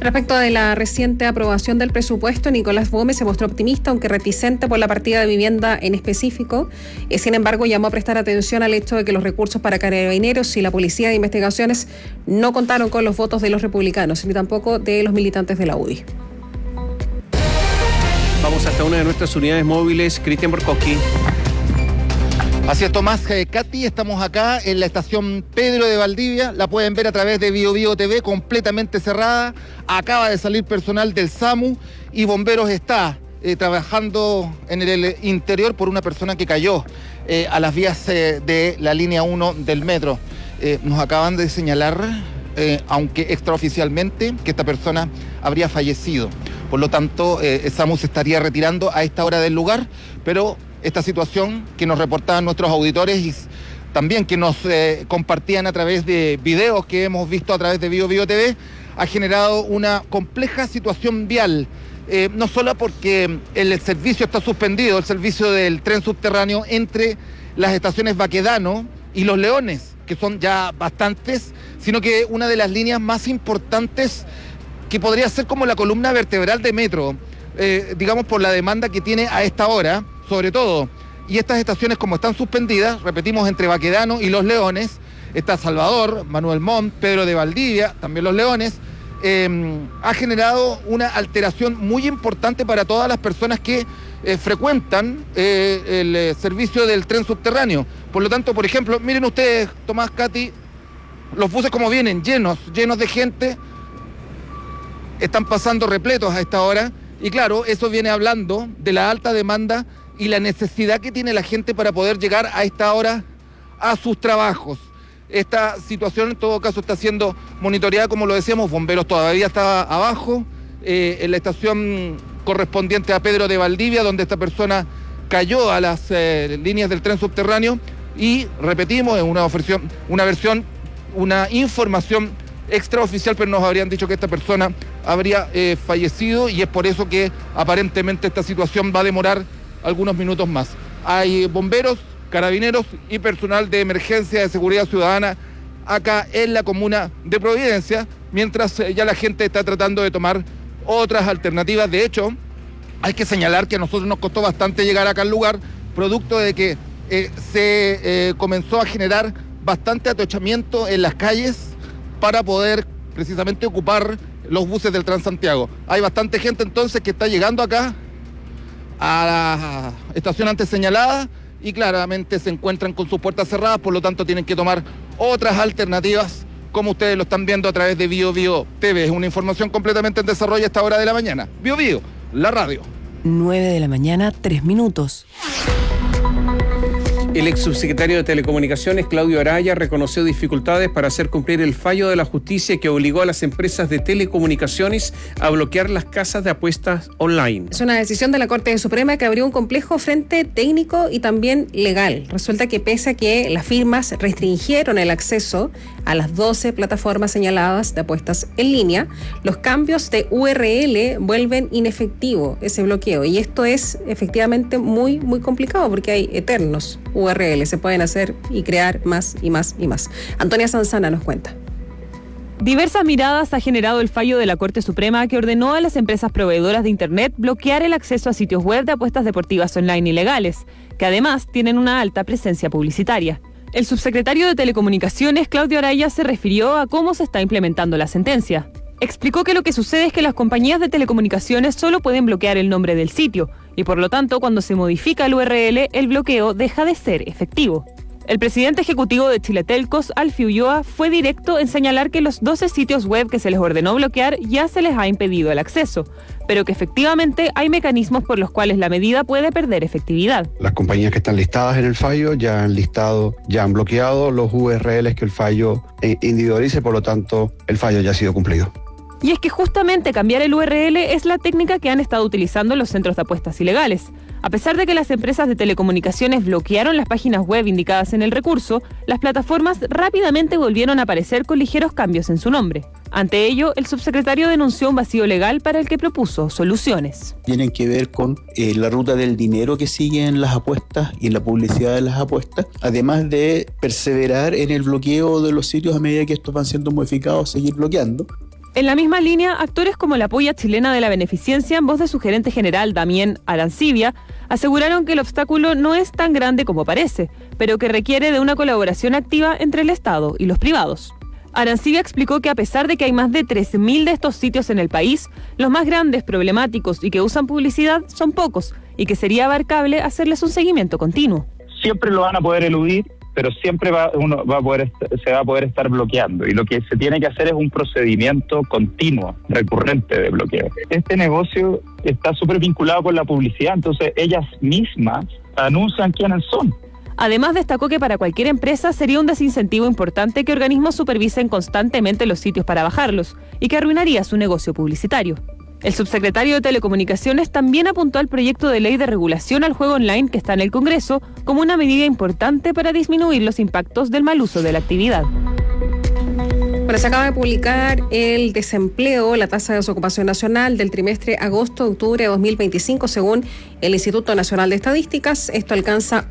Respecto de la reciente aprobación del presupuesto, Nicolás Gómez se mostró optimista, aunque reticente por la partida de vivienda en específico. Sin embargo, llamó a prestar atención al hecho de que los recursos para Carabineros y la Policía de Investigaciones no contaron con los votos de los republicanos, ni tampoco de los militantes de la UDI. Vamos hasta una de nuestras unidades móviles, Cristian Borkowski. Así es, Tomás, Katy, estamos acá en la estación Pedro de Valdivia, la pueden ver a través de BioBio TV, completamente cerrada, acaba de salir personal del SAMU y Bomberos está trabajando en el interior por una persona que cayó a las vías de la línea 1 del metro. Nos acaban de señalar, aunque extraoficialmente, que esta persona habría fallecido. Por lo tanto, el SAMU se estaría retirando a esta hora del lugar, pero esta situación que nos reportaban nuestros auditores y también que nos compartían a través de videos que hemos visto a través de BioBio TV, ha generado una compleja situación vial. No solo porque el servicio está suspendido, el servicio del tren subterráneo entre las estaciones Baquedano y Los Leones, que son ya bastantes, sino que una de las líneas más importantes que podría ser como la columna vertebral de metro, digamos por la demanda que tiene a esta hora, sobre todo. Y estas estaciones, como están suspendidas, repetimos, entre Baquedano y Los Leones, está Salvador, Manuel Montt, Pedro de Valdivia, también Los Leones, ha generado una alteración muy importante para todas las personas que frecuentan el servicio del tren subterráneo. Por lo tanto, por ejemplo, miren ustedes, Tomás, Katy, los buses como vienen, llenos de gente, están pasando repletos a esta hora, y claro, eso viene hablando de la alta demanda y la necesidad que tiene la gente para poder llegar a esta hora a sus trabajos. Esta situación en todo caso está siendo monitoreada, como lo decíamos, Bomberos todavía está abajo, en la estación correspondiente a Pedro de Valdivia, donde esta persona cayó a las líneas del tren subterráneo, y repetimos, es una información extraoficial, pero nos habrían dicho que esta persona habría fallecido, y es por eso que aparentemente esta situación va a demorar algunos minutos más. Hay bomberos, carabineros y personal de emergencia de seguridad ciudadana acá en la comuna de Providencia, mientras ya la gente está tratando de tomar otras alternativas. De hecho, hay que señalar que a nosotros nos costó bastante llegar acá al lugar, producto de que se comenzó a generar bastante atochamiento en las calles para poder precisamente ocupar los buses del Transantiago. Hay bastante gente entonces que está llegando acá a la estación antes señalada y claramente se encuentran con sus puertas cerradas, por lo tanto tienen que tomar otras alternativas, como ustedes lo están viendo a través de BioBio TV. Es una información completamente en desarrollo a esta hora de la mañana. BioBio, la radio. 9 de la mañana, 3 minutos. El ex subsecretario de Telecomunicaciones, Claudio Araya, reconoció dificultades para hacer cumplir el fallo de la justicia que obligó a las empresas de telecomunicaciones a bloquear las casas de apuestas online. Es una decisión de la Corte Suprema que abrió un complejo frente técnico y también legal. Resulta que pese a que las firmas restringieron el acceso a las 12 plataformas señaladas de apuestas en línea, los cambios de URL vuelven inefectivo ese bloqueo. Y esto es efectivamente muy, muy complicado porque hay eternos URL, se pueden hacer y crear más y más y más. Antonia Sanzana nos cuenta. Diversas miradas ha generado el fallo de la Corte Suprema que ordenó a las empresas proveedoras de Internet bloquear el acceso a sitios web de apuestas deportivas online ilegales, que además tienen una alta presencia publicitaria. El subsecretario de Telecomunicaciones, Claudio Araya, se refirió a cómo se está implementando la sentencia. Explicó que lo que sucede es que las compañías de telecomunicaciones solo pueden bloquear el nombre del sitio, y por lo tanto, cuando se modifica el URL, el bloqueo deja de ser efectivo. El presidente ejecutivo de Chile Telcos, Alfio Ulloa, fue directo en señalar que los 12 sitios web que se les ordenó bloquear ya se les ha impedido el acceso, pero que efectivamente hay mecanismos por los cuales la medida puede perder efectividad. Las compañías que están listadas en el fallo ya han bloqueado los URLs que el fallo individualice, por lo tanto, el fallo ya ha sido cumplido. Y es que justamente cambiar el URL es la técnica que han estado utilizando los centros de apuestas ilegales. A pesar de que las empresas de telecomunicaciones bloquearon las páginas web indicadas en el recurso, las plataformas rápidamente volvieron a aparecer con ligeros cambios en su nombre. Ante ello, el subsecretario denunció un vacío legal para el que propuso soluciones. Tienen que ver con la ruta del dinero que siguen las apuestas y la publicidad de las apuestas, además de perseverar en el bloqueo de los sitios a medida que estos van siendo modificados, seguir bloqueando. En la misma línea, actores como la Polla Chilena de la Beneficencia, en voz de su gerente general, Damián Arancibia, aseguraron que el obstáculo no es tan grande como parece, pero que requiere de una colaboración activa entre el Estado y los privados. Arancibia explicó que a pesar de que hay más de 13.000 de estos sitios en el país, los más grandes, problemáticos y que usan publicidad son pocos, y que sería abarcable hacerles un seguimiento continuo. Siempre lo van a poder eludir, pero siempre se va a poder estar bloqueando, y lo que se tiene que hacer es un procedimiento continuo, recurrente de bloqueo. Este negocio está súper vinculado con la publicidad, entonces ellas mismas anuncian quiénes son. Además, destacó que para cualquier empresa sería un desincentivo importante que organismos supervisen constantemente los sitios para bajarlos, y que arruinaría su negocio publicitario. El subsecretario de Telecomunicaciones también apuntó al proyecto de ley de regulación al juego online que está en el Congreso como una medida importante para disminuir los impactos del mal uso de la actividad. Bueno, se acaba de publicar el desempleo, la tasa de desocupación nacional del trimestre agosto-octubre de 2025, según el Instituto Nacional de Estadísticas. Esto alcanza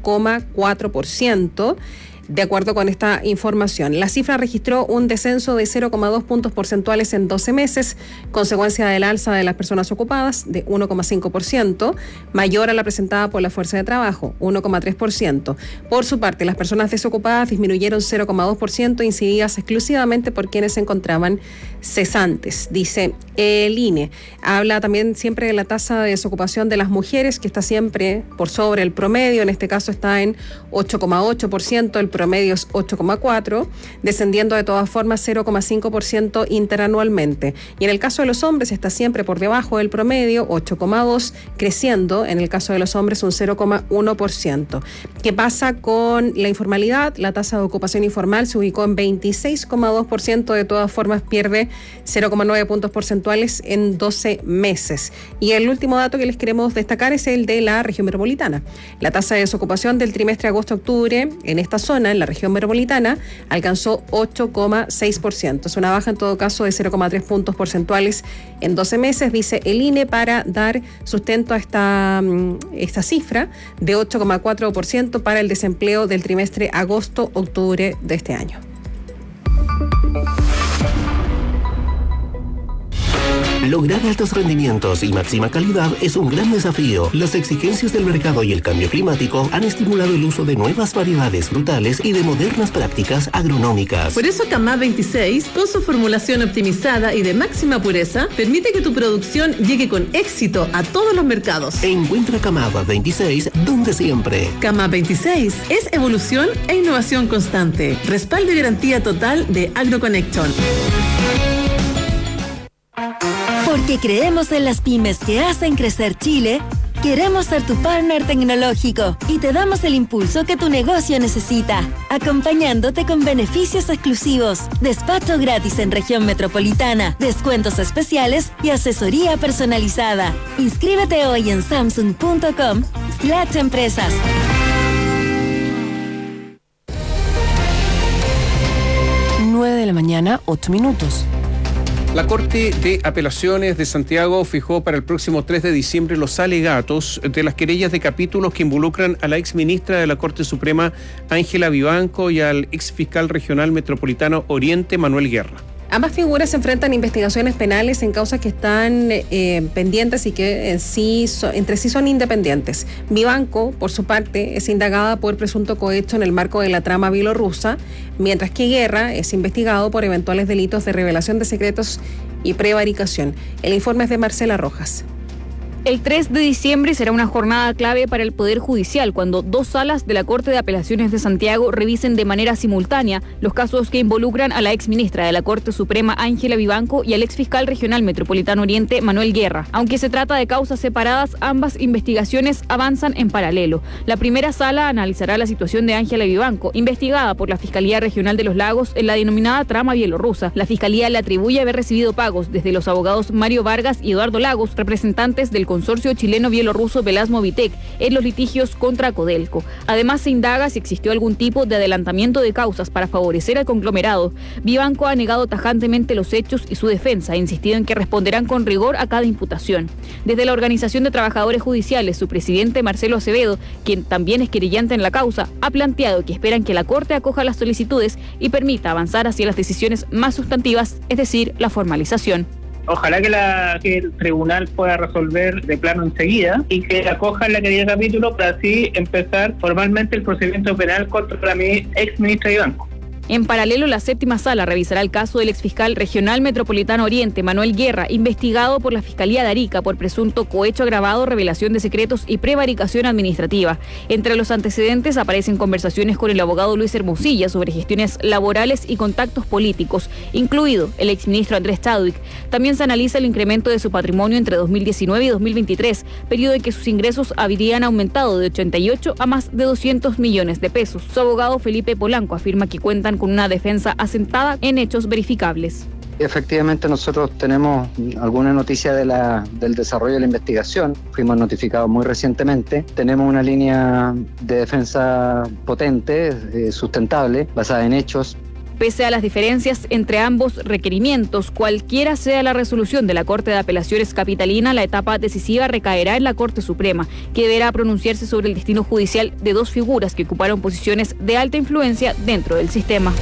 8,4%. De acuerdo con esta información, la cifra registró un descenso de 0,2 puntos porcentuales en 12 meses, consecuencia del alza de las personas ocupadas de 1,5%, mayor a la presentada por la fuerza de trabajo, 1,3%. Por su parte, las personas desocupadas disminuyeron 0,2%, incididas exclusivamente por quienes se encontraban cesantes, dice el INE. Habla también siempre de la tasa de desocupación de las mujeres, que está siempre por sobre el promedio, en este caso está en 8,8%, el promedio es 8,4%, descendiendo de todas formas 0,5% interanualmente. Y en el caso de los hombres está siempre por debajo del promedio, 8,2%, creciendo en el caso de los hombres un 0,1%. ¿Qué pasa con la informalidad? La tasa de ocupación informal se ubicó en 26,2%, de todas formas pierde 0,9 puntos porcentuales en 12 meses. Y el último dato que les queremos destacar es el de la región metropolitana. La tasa de desocupación del trimestre agosto-octubre en esta zona, en la región metropolitana, alcanzó 8,6%. Es una baja en todo caso de 0,3 puntos porcentuales en 12 meses, dice el INE, para dar sustento a esta cifra de 8,4% para el desempleo del trimestre agosto-octubre de este año. Lograr altos rendimientos y máxima calidad es un gran desafío. Las exigencias del mercado y el cambio climático han estimulado el uso de nuevas variedades frutales y de modernas prácticas agronómicas. Por eso Camá 26, con su formulación optimizada y de máxima pureza, permite que tu producción llegue con éxito a todos los mercados. Encuentra Camá 26 donde siempre. Camá 26 es evolución e innovación constante. Respaldo y garantía total de AgroConnection. Porque creemos en las pymes que hacen crecer Chile, queremos ser tu partner tecnológico y te damos el impulso que tu negocio necesita, acompañándote con beneficios exclusivos, despacho gratis en región metropolitana, descuentos especiales y asesoría personalizada. Inscríbete hoy en samsung.com/empresas. 9 de la mañana, 8 minutos. La Corte de Apelaciones de Santiago fijó para el próximo 3 de diciembre los alegatos de las querellas de capítulos que involucran a la exministra de la Corte Suprema, Ángela Vivanco, y al exfiscal regional metropolitano Oriente, Manuel Guerra. Ambas figuras se enfrentan a investigaciones penales en causas que están pendientes y que entre sí son independientes. Vivanco, por su parte, es indagada por presunto cohecho en el marco de la trama bielorrusa, mientras que Guerra es investigado por eventuales delitos de revelación de secretos y prevaricación. El informe es de Marcela Rojas. El 3 de diciembre será una jornada clave para el Poder Judicial, cuando dos salas de la Corte de Apelaciones de Santiago revisen de manera simultánea los casos que involucran a la exministra de la Corte Suprema, Ángela Vivanco, y al exfiscal regional metropolitano Oriente, Manuel Guerra. Aunque se trata de causas separadas, ambas investigaciones avanzan en paralelo. La primera sala analizará la situación de Ángela Vivanco, investigada por la Fiscalía Regional de los Lagos en la denominada trama bielorrusa. La Fiscalía le atribuye haber recibido pagos desde los abogados Mario Vargas y Eduardo Lagos, representantes del consorcio chileno-bielorruso Velasmovitec en los litigios contra Codelco. Además, se indaga si existió algún tipo de adelantamiento de causas para favorecer al conglomerado. Vivanco ha negado tajantemente los hechos y su defensa ha insistido en que responderán con rigor a cada imputación. Desde la Organización de Trabajadores Judiciales, su presidente Marcelo Acevedo, quien también es querellante en la causa, ha planteado que esperan que la Corte acoja las solicitudes y permita avanzar hacia las decisiones más sustantivas, es decir, la formalización. Ojalá que el tribunal pueda resolver de plano enseguida y que acoja la querella de capítulo para así empezar formalmente el procedimiento penal contra la ex ministra de Banco. En paralelo, la séptima sala revisará el caso del exfiscal regional metropolitano Oriente, Manuel Guerra, investigado por la Fiscalía de Arica por presunto cohecho agravado, revelación de secretos y prevaricación administrativa. Entre los antecedentes aparecen conversaciones con el abogado Luis Hermosilla sobre gestiones laborales y contactos políticos, incluido el exministro Andrés Chadwick. También se analiza el incremento de su patrimonio entre 2019 y 2023, periodo en que sus ingresos habrían aumentado de 88 a más de 200 millones de pesos. Su abogado Felipe Polanco afirma que cuentan con una defensa asentada en hechos verificables. Efectivamente, nosotros tenemos alguna noticia del desarrollo de la investigación. Fuimos notificados muy recientemente. Tenemos una línea de defensa potente, sustentable, basada en hechos. Pese a las diferencias entre ambos requerimientos, cualquiera sea la resolución de la Corte de Apelaciones Capitalina, la etapa decisiva recaerá en la Corte Suprema, que deberá pronunciarse sobre el destino judicial de dos figuras que ocuparon posiciones de alta influencia dentro del sistema.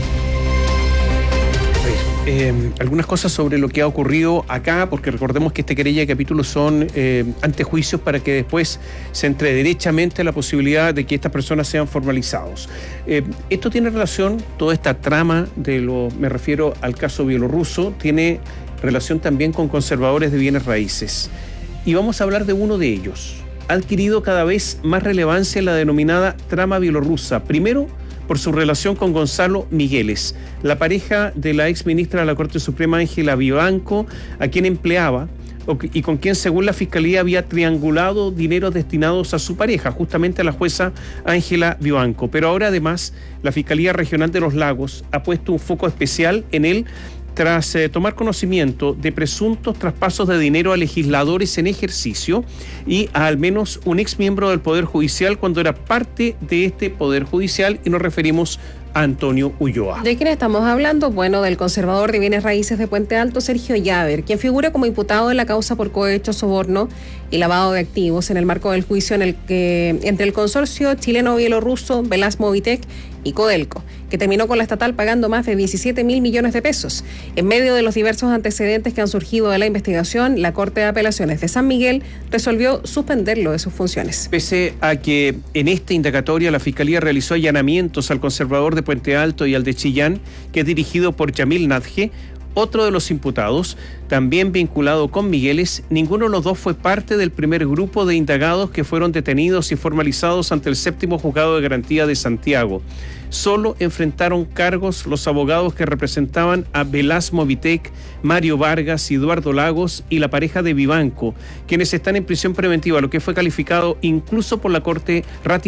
Algunas cosas sobre lo que ha ocurrido acá, porque recordemos que este querella de capítulo son antejuicios para que después se entre derechamente la posibilidad de que estas personas sean formalizados. Esto tiene relación, toda esta trama me refiero al caso bielorruso, tiene relación también con conservadores de bienes raíces. Y vamos a hablar de uno de ellos. Ha adquirido cada vez más relevancia la denominada trama bielorrusa. Primero, por su relación con Gonzalo Migueles, la pareja de la ex ministra de la Corte Suprema Ángela Vivanco, a quien empleaba y con quien, según la Fiscalía, había triangulado dineros destinados a su pareja, justamente a la jueza Ángela Vivanco. Pero ahora, además, la Fiscalía Regional de los Lagos ha puesto un foco especial en él tras tomar conocimiento de presuntos traspasos de dinero a legisladores en ejercicio y a al menos un exmiembro del Poder Judicial cuando era parte de este Poder Judicial, y nos referimos a Antonio Ulloa. ¿De quién estamos hablando? Bueno, del conservador de bienes raíces de Puente Alto, Sergio Llaver, quien figura como imputado en la causa por cohecho, soborno y lavado de activos en el marco del juicio en el que entre el consorcio chileno-bielorruso Velasmovitec y Codelco, que terminó con la estatal pagando más de 17.000 millones de pesos. En medio de los diversos antecedentes que han surgido de la investigación, la Corte de Apelaciones de San Miguel resolvió suspenderlo de sus funciones. Pese a que en esta indagatoria la Fiscalía realizó allanamientos al conservador de Puente Alto y al de Chillán, que es dirigido por Yamil Nadje, otro de los imputados, también vinculado con Migueles, ninguno de los dos fue parte del primer grupo de indagados que fueron detenidos y formalizados ante el séptimo juzgado de garantía de Santiago. Solo enfrentaron cargos los abogados que representaban a Velasmovitec, Mario Vargas, Eduardo Lagos y la pareja de Vivanco, quienes están en prisión preventiva, lo que fue calificado incluso por la Corte,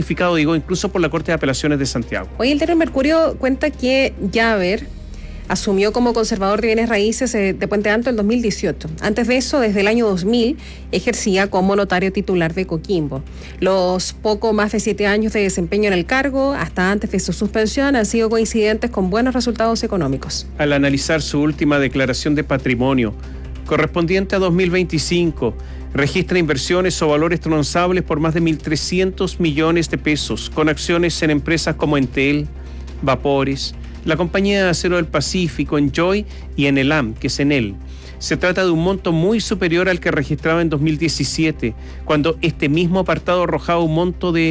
incluso por la Corte de Apelaciones de Santiago. Hoy el diario Mercurio cuenta que Llaver asumió como conservador de bienes raíces de Puente Alto en 2018. Antes de eso, desde el año 2000, ejercía como notario titular de Coquimbo. Los poco más de 7 años de desempeño en el cargo, hasta antes de su suspensión, han sido coincidentes con buenos resultados económicos. Al analizar su última declaración de patrimonio, correspondiente a 2025, registra inversiones o valores transables por más de 1.300 millones de pesos, con acciones en empresas como Entel, Vapores, la Compañía de Acero del Pacífico, Enjoy y Enelam, que es Enel. Se trata de un monto muy superior al que registraba en 2017, cuando este mismo apartado arrojaba un monto de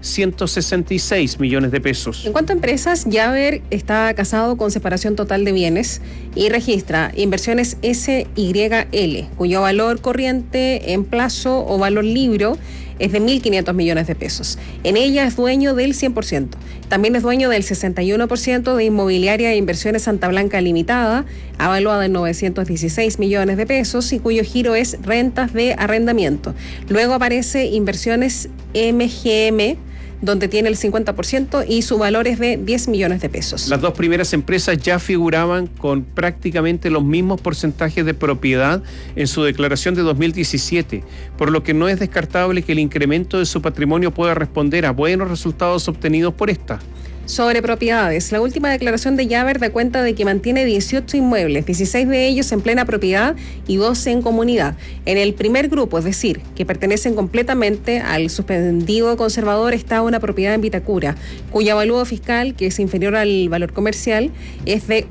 166 millones de pesos. En cuanto a empresas, Llaver está casado con separación total de bienes y registra inversiones SYL, cuyo valor corriente en plazo o valor libro es de 1.500 millones de pesos. En ella es dueño del 100%. También es dueño del 61% de Inmobiliaria e Inversiones Santa Blanca Limitada, avaluada en 916 millones de pesos y cuyo giro es rentas de arrendamiento. Luego aparece Inversiones MGM, donde tiene el 50% y su valor es de 10 millones de pesos. Las dos primeras empresas ya figuraban con prácticamente los mismos porcentajes de propiedad en su declaración de 2017, por lo que no es descartable que el incremento de su patrimonio pueda responder a buenos resultados obtenidos por esta. Sobre propiedades, la última declaración de Javer da cuenta de que mantiene 18 inmuebles, 16 de ellos en plena propiedad y 12 en comunidad. En el primer grupo, es decir, que pertenecen completamente al suspendido conservador, está una propiedad en Vitacura, cuyo avalúo fiscal, que es inferior al valor comercial, es de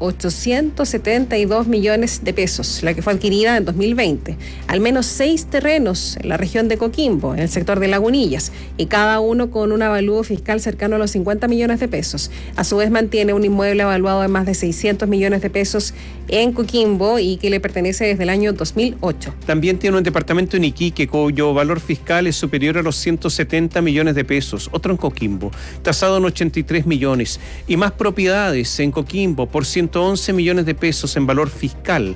872 millones de pesos, la que fue adquirida en 2020. Al menos 6 terrenos en la región de Coquimbo, en el sector de Lagunillas, y cada uno con un avalúo fiscal cercano a los 50 millones de pesos. A su vez mantiene un inmueble evaluado en más de 600 millones de pesos en Coquimbo y que le pertenece desde el año 2008. También tiene un departamento en Iquique cuyo valor fiscal es superior a los 170 millones de pesos, otro en Coquimbo, tasado en 83 millones, y más propiedades en Coquimbo por 111 millones de pesos en valor fiscal.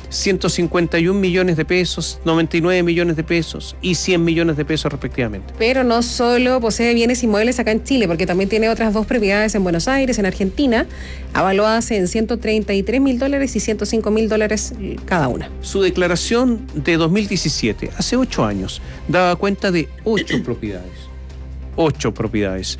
151 millones de pesos, 99 millones de pesos y 100 millones de pesos respectivamente. Pero no solo posee bienes inmuebles acá en Chile, porque también tiene otras dos propiedades en Buenos Aires, en Argentina, avaluadas en $133.000 y $105.000 cada una. Su declaración de 2017, hace 8 años, daba cuenta de 8 propiedades. 8 propiedades.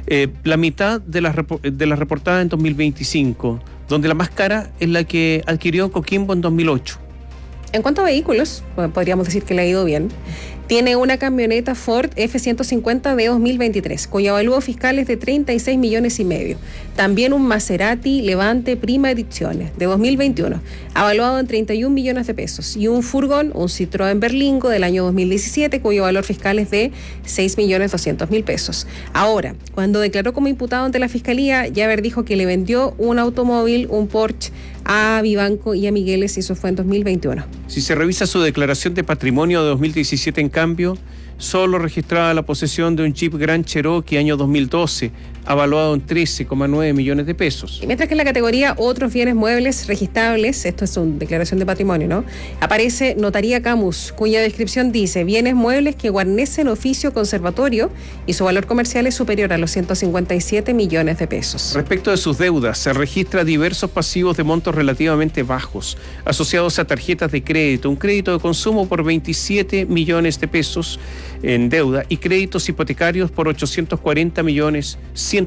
La mitad de las reportadas en 2025, donde la más cara es la que adquirió Coquimbo en 2008. En cuanto a vehículos, podríamos decir que le ha ido bien. Tiene una camioneta Ford F-150 de 2023, cuyo avalúo fiscal es de 36 millones y medio. También un Maserati Levante Prima Edizione de 2021, avaluado en 31 millones de pesos. Y un furgón, un Citroën Berlingo del año 2017, cuyo valor fiscal es de 6.200.000 pesos. Ahora, cuando declaró como imputado ante la Fiscalía, Javer dijo que le vendió un automóvil, un Porsche, a Vivanco y a Migueles, y eso fue en 2021. Si se revisa su declaración de patrimonio de 2017, en cambio, solo registraba la posesión de un Jeep Grand Cherokee año 2012, avaluado en 13,9 millones de pesos. Y mientras que en la categoría otros bienes muebles registrables, esto es una declaración de patrimonio, ¿no?, aparece Notaría Camus, cuya descripción dice bienes muebles que guarnecen oficio conservatorio y su valor comercial es superior a los 157 millones de pesos. Respecto de sus deudas, se registra diversos pasivos de montos relativamente bajos, asociados a tarjetas de crédito, un crédito de consumo por 27 millones de pesos en deuda y créditos hipotecarios por 840 millones,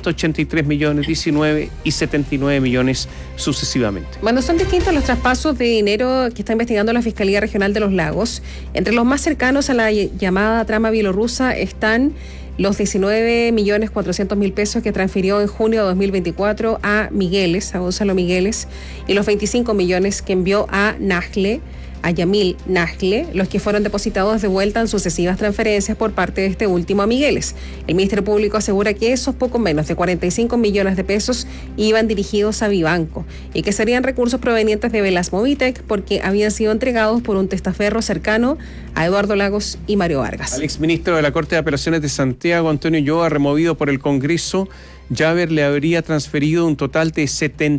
183 millones, 19 y 79 millones sucesivamente. Bueno, son distintos los traspasos de dinero que está investigando la Fiscalía Regional de los Lagos. Entre los más cercanos a la llamada trama bielorrusa están los 19.400.000 pesos que transfirió en junio de 2024 a Migueles, a Gonzalo Migueles, y los 25 millones que envió a Nagle, a Yamil Nagle, los que fueron depositados de vuelta en sucesivas transferencias por parte de este último a Migueles. El Ministerio Público asegura que esos poco menos de 45 millones de pesos iban dirigidos a Vivanco y que serían recursos provenientes de Velas Movitec porque habían sido entregados por un testaferro cercano a Eduardo Lagos y Mario Vargas. Al exministro de la Corte de Apelaciones de Santiago, Antonio Ulloa, removido por el Congreso, Javer le habría transferido un total de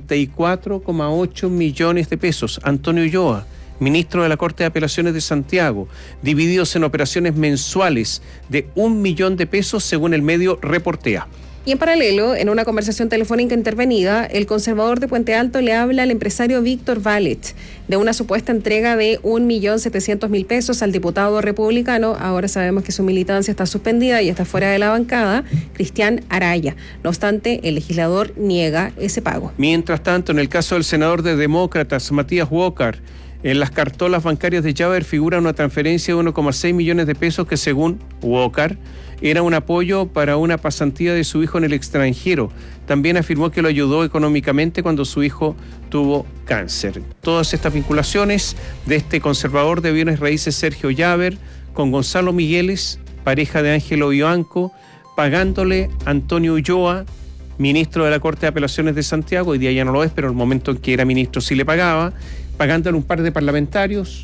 74,8 millones de pesos. Antonio Ulloa, ministro de la Corte de Apelaciones de Santiago, divididos en operaciones mensuales de 1 millón de pesos según el medio Reportea. Y en paralelo, en una conversación telefónica intervenida, el conservador de Puente Alto le habla al empresario Víctor Vallet de una supuesta entrega de 1.700.000 pesos al diputado republicano. Ahora sabemos que su militancia está suspendida y está fuera de la bancada, Cristian Araya. No obstante, el legislador niega ese pago. Mientras tanto, en el caso del senador de Demócratas, Matías Walker, en las cartolas bancarias de Javer figura una transferencia de 1,6 millones de pesos que, según Walker, era un apoyo para una pasantía de su hijo en el extranjero. También afirmó que lo ayudó económicamente cuando su hijo tuvo cáncer. Todas estas vinculaciones de este conservador de bienes raíces Sergio Javer con Gonzalo Migueles, pareja de Ángelo Vivanco, pagándole Antonio Ulloa, ministro de la Corte de Apelaciones de Santiago, hoy día ya no lo es, pero en el momento en que era ministro sí le pagaba, pagándole un par de parlamentarios,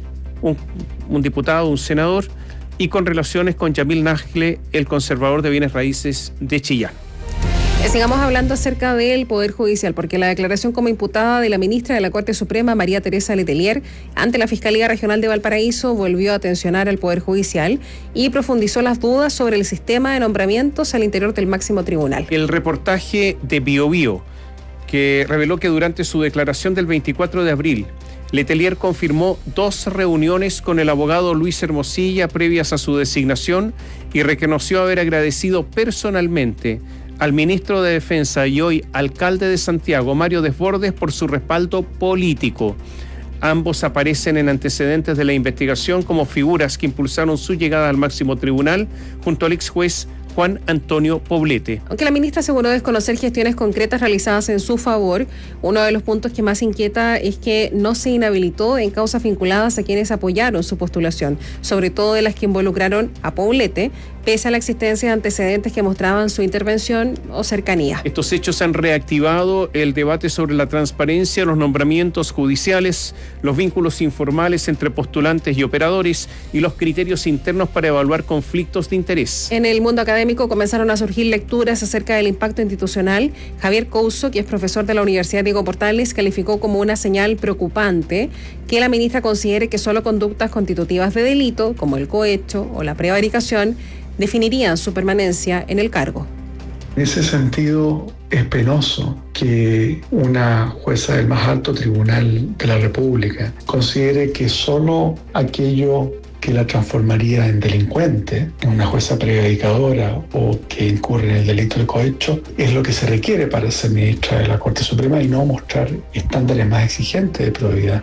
un diputado, un senador, y con relaciones con Yamil Nagle, el conservador de bienes raíces de Chillán. Sigamos hablando acerca del Poder Judicial, porque la declaración como imputada de la ministra de la Corte Suprema, María Teresa Letelier, ante la Fiscalía Regional de Valparaíso, volvió a tensionar al Poder Judicial y profundizó las dudas sobre el sistema de nombramientos al interior del máximo tribunal. El reportaje de BioBio, que reveló que durante su declaración del 24 de abril, Letelier confirmó 2 reuniones con el abogado Luis Hermosilla previas a su designación y reconoció haber agradecido personalmente al ministro de Defensa y hoy alcalde de Santiago, Mario Desbordes, por su respaldo político. Ambos aparecen en antecedentes de la investigación como figuras que impulsaron su llegada al máximo tribunal junto al ex juez Juan Antonio Poblete. Aunque la ministra aseguró desconocer gestiones concretas realizadas en su favor, uno de los puntos que más inquieta es que no se inhabilitó en causas vinculadas a quienes apoyaron su postulación, sobre todo de las que involucraron a Poblete, pese a la existencia de antecedentes que mostraban su intervención o cercanía. Estos hechos han reactivado el debate sobre la transparencia, los nombramientos judiciales, los vínculos informales entre postulantes y operadores y los criterios internos para evaluar conflictos de interés. En el mundo académico comenzaron a surgir lecturas acerca del impacto institucional. Javier Couso, que es profesor de la Universidad Diego Portales, calificó como una señal preocupante que la ministra considere que solo conductas constitutivas de delito, como el cohecho o la prevaricación, definirían su permanencia en el cargo. En ese sentido, es penoso que una jueza del más alto tribunal de la República considere que solo aquello que la transformaría en delincuente, una jueza prevaricadora o que incurre en el delito de cohecho, es lo que se requiere para ser ministra de la Corte Suprema y no mostrar estándares más exigentes de probidad.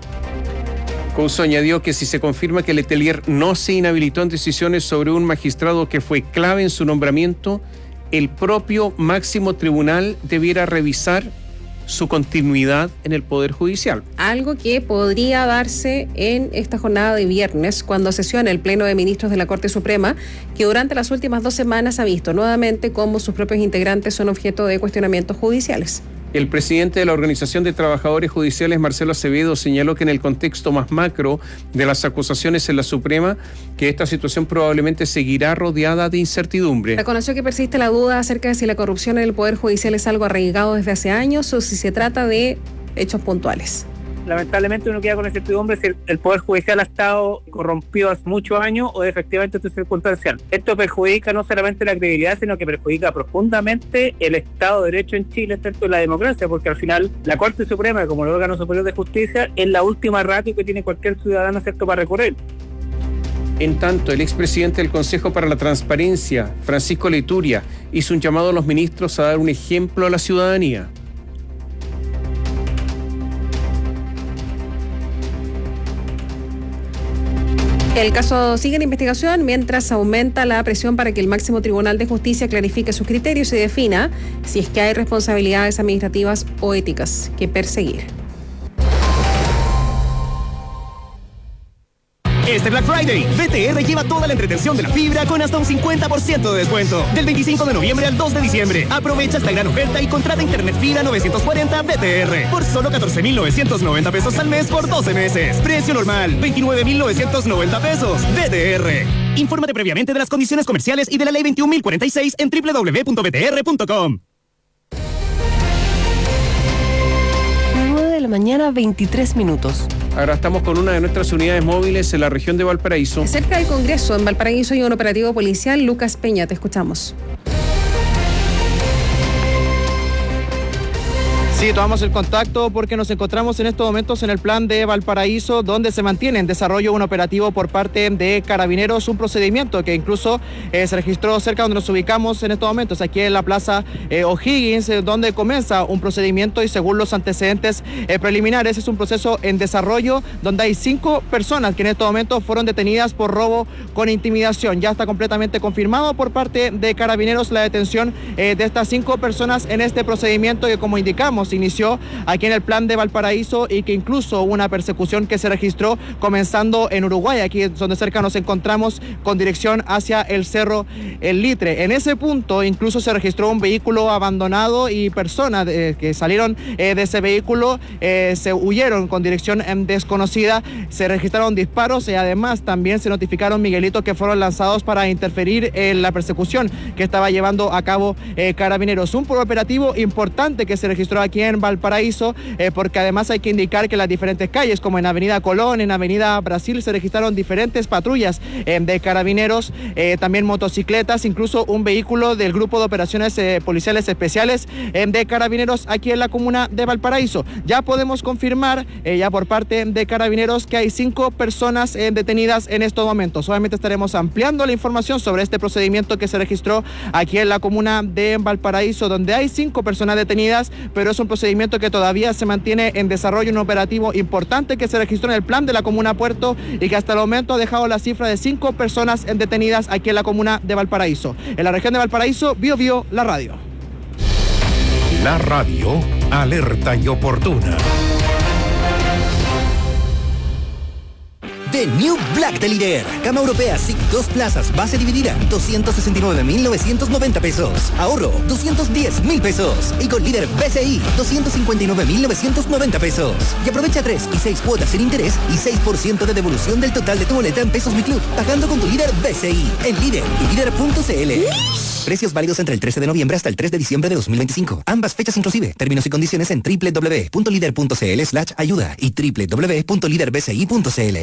Couso añadió que si se confirma que Letelier no se inhabilitó en decisiones sobre un magistrado que fue clave en su nombramiento, el propio máximo tribunal debiera revisar su continuidad en el Poder Judicial. Algo que podría darse en esta jornada de viernes, cuando sesiona el Pleno de Ministros de la Corte Suprema, que durante las últimas 2 semanas ha visto nuevamente cómo sus propios integrantes son objeto de cuestionamientos judiciales. El presidente de la Organización de Trabajadores Judiciales, Marcelo Acevedo, señaló que en el contexto más macro de las acusaciones en la Suprema, que esta situación probablemente seguirá rodeada de incertidumbre. Reconoció que persiste la duda acerca de si la corrupción en el Poder Judicial es algo arraigado desde hace años o si se trata de hechos puntuales. Lamentablemente uno queda con incertidumbre si el Poder Judicial ha estado corrompido hace muchos años o efectivamente esto es circunstancial. Esto perjudica no solamente la credibilidad, sino que perjudica profundamente el Estado de Derecho en Chile, tanto en la democracia, porque al final la Corte Suprema, como el órgano superior de justicia, es la última ratio que tiene cualquier ciudadano, ¿cierto?, para recurrir. En tanto, el expresidente del Consejo para la Transparencia, Francisco Leituria, hizo un llamado a los ministros a dar un ejemplo a la ciudadanía. El caso sigue en investigación mientras aumenta la presión para que el máximo tribunal de justicia clarifique sus criterios y defina si es que hay responsabilidades administrativas o éticas que perseguir. Este Black Friday, VTR lleva toda la entretención de la fibra con hasta un 50% de descuento. Del 25 de noviembre al 2 de diciembre. Aprovecha esta gran oferta y contrata internet fibra 940 VTR por solo 14,990 pesos al mes por 12 meses. Precio normal, 29,990 pesos. VTR. Infórmate previamente de las condiciones comerciales y de la ley 21.046 en www.vtr.com. 9 de la mañana, 23 minutos. Ahora estamos con una de nuestras unidades móviles en la región de Valparaíso. Cerca del Congreso, en Valparaíso, hay un operativo policial. Lucas Peña, te escuchamos. Sí, tomamos el contacto porque nos encontramos en estos momentos en el plan de Valparaíso, donde se mantiene en desarrollo un operativo por parte de Carabineros, un procedimiento que incluso se registró cerca donde nos ubicamos en estos momentos, aquí en la plaza O'Higgins, donde comienza un procedimiento y según los antecedentes preliminares es un proceso en desarrollo donde hay 5 personas que en estos momentos fueron detenidas por robo con intimidación. Ya está completamente confirmado por parte de Carabineros la detención de estas 5 personas en este procedimiento que, como indicamos, se inició aquí en el plan de Valparaíso y que incluso hubo una persecución que se registró comenzando en Uruguay, aquí es donde cerca nos encontramos con dirección hacia el Cerro El Litre. En ese punto incluso se registró un vehículo abandonado y personas que salieron de ese vehículo se huyeron con dirección desconocida, se registraron disparos y además también se notificaron miguelitos que fueron lanzados para interferir en la persecución que estaba llevando a cabo Carabineros. Un operativo importante que se registró aquí en Valparaíso, porque además hay que indicar que en las diferentes calles, como en Avenida Colón, en Avenida Brasil, se registraron diferentes patrullas de Carabineros, también motocicletas, incluso un vehículo del Grupo de Operaciones Policiales Especiales de Carabineros aquí en la comuna de Valparaíso. Ya podemos confirmar, ya por parte de Carabineros, que hay 5 personas detenidas en estos momentos. Obviamente estaremos ampliando la información sobre este procedimiento que se registró aquí en la comuna de Valparaíso, donde hay 5 personas detenidas, pero es un procedimiento que todavía se mantiene en desarrollo, un operativo importante que se registró en el plan de la comuna Puerto y que hasta el momento ha dejado la cifra de 5 personas detenidas aquí en la comuna de Valparaíso. En la región de Valparaíso, Bio, la radio. La radio, alerta y oportuna. The New Black de Líder. Cama europea SIC 2 plazas, base dividida, 269.990 pesos. Ahorro, 210.000 pesos. Y con Líder BCI, 259.990 pesos. Y aprovecha 3 y 6 cuotas sin interés y 6% de devolución del total de tu boleta en Pesos Mi Club, pagando con tu Líder BCI en Líder y Líder.cl. Precios válidos entre el 13 de noviembre hasta el 3 de diciembre de 2025. Ambas fechas inclusive. Términos y condiciones en www.lider.cl/ayuda y www.liderbci.cl.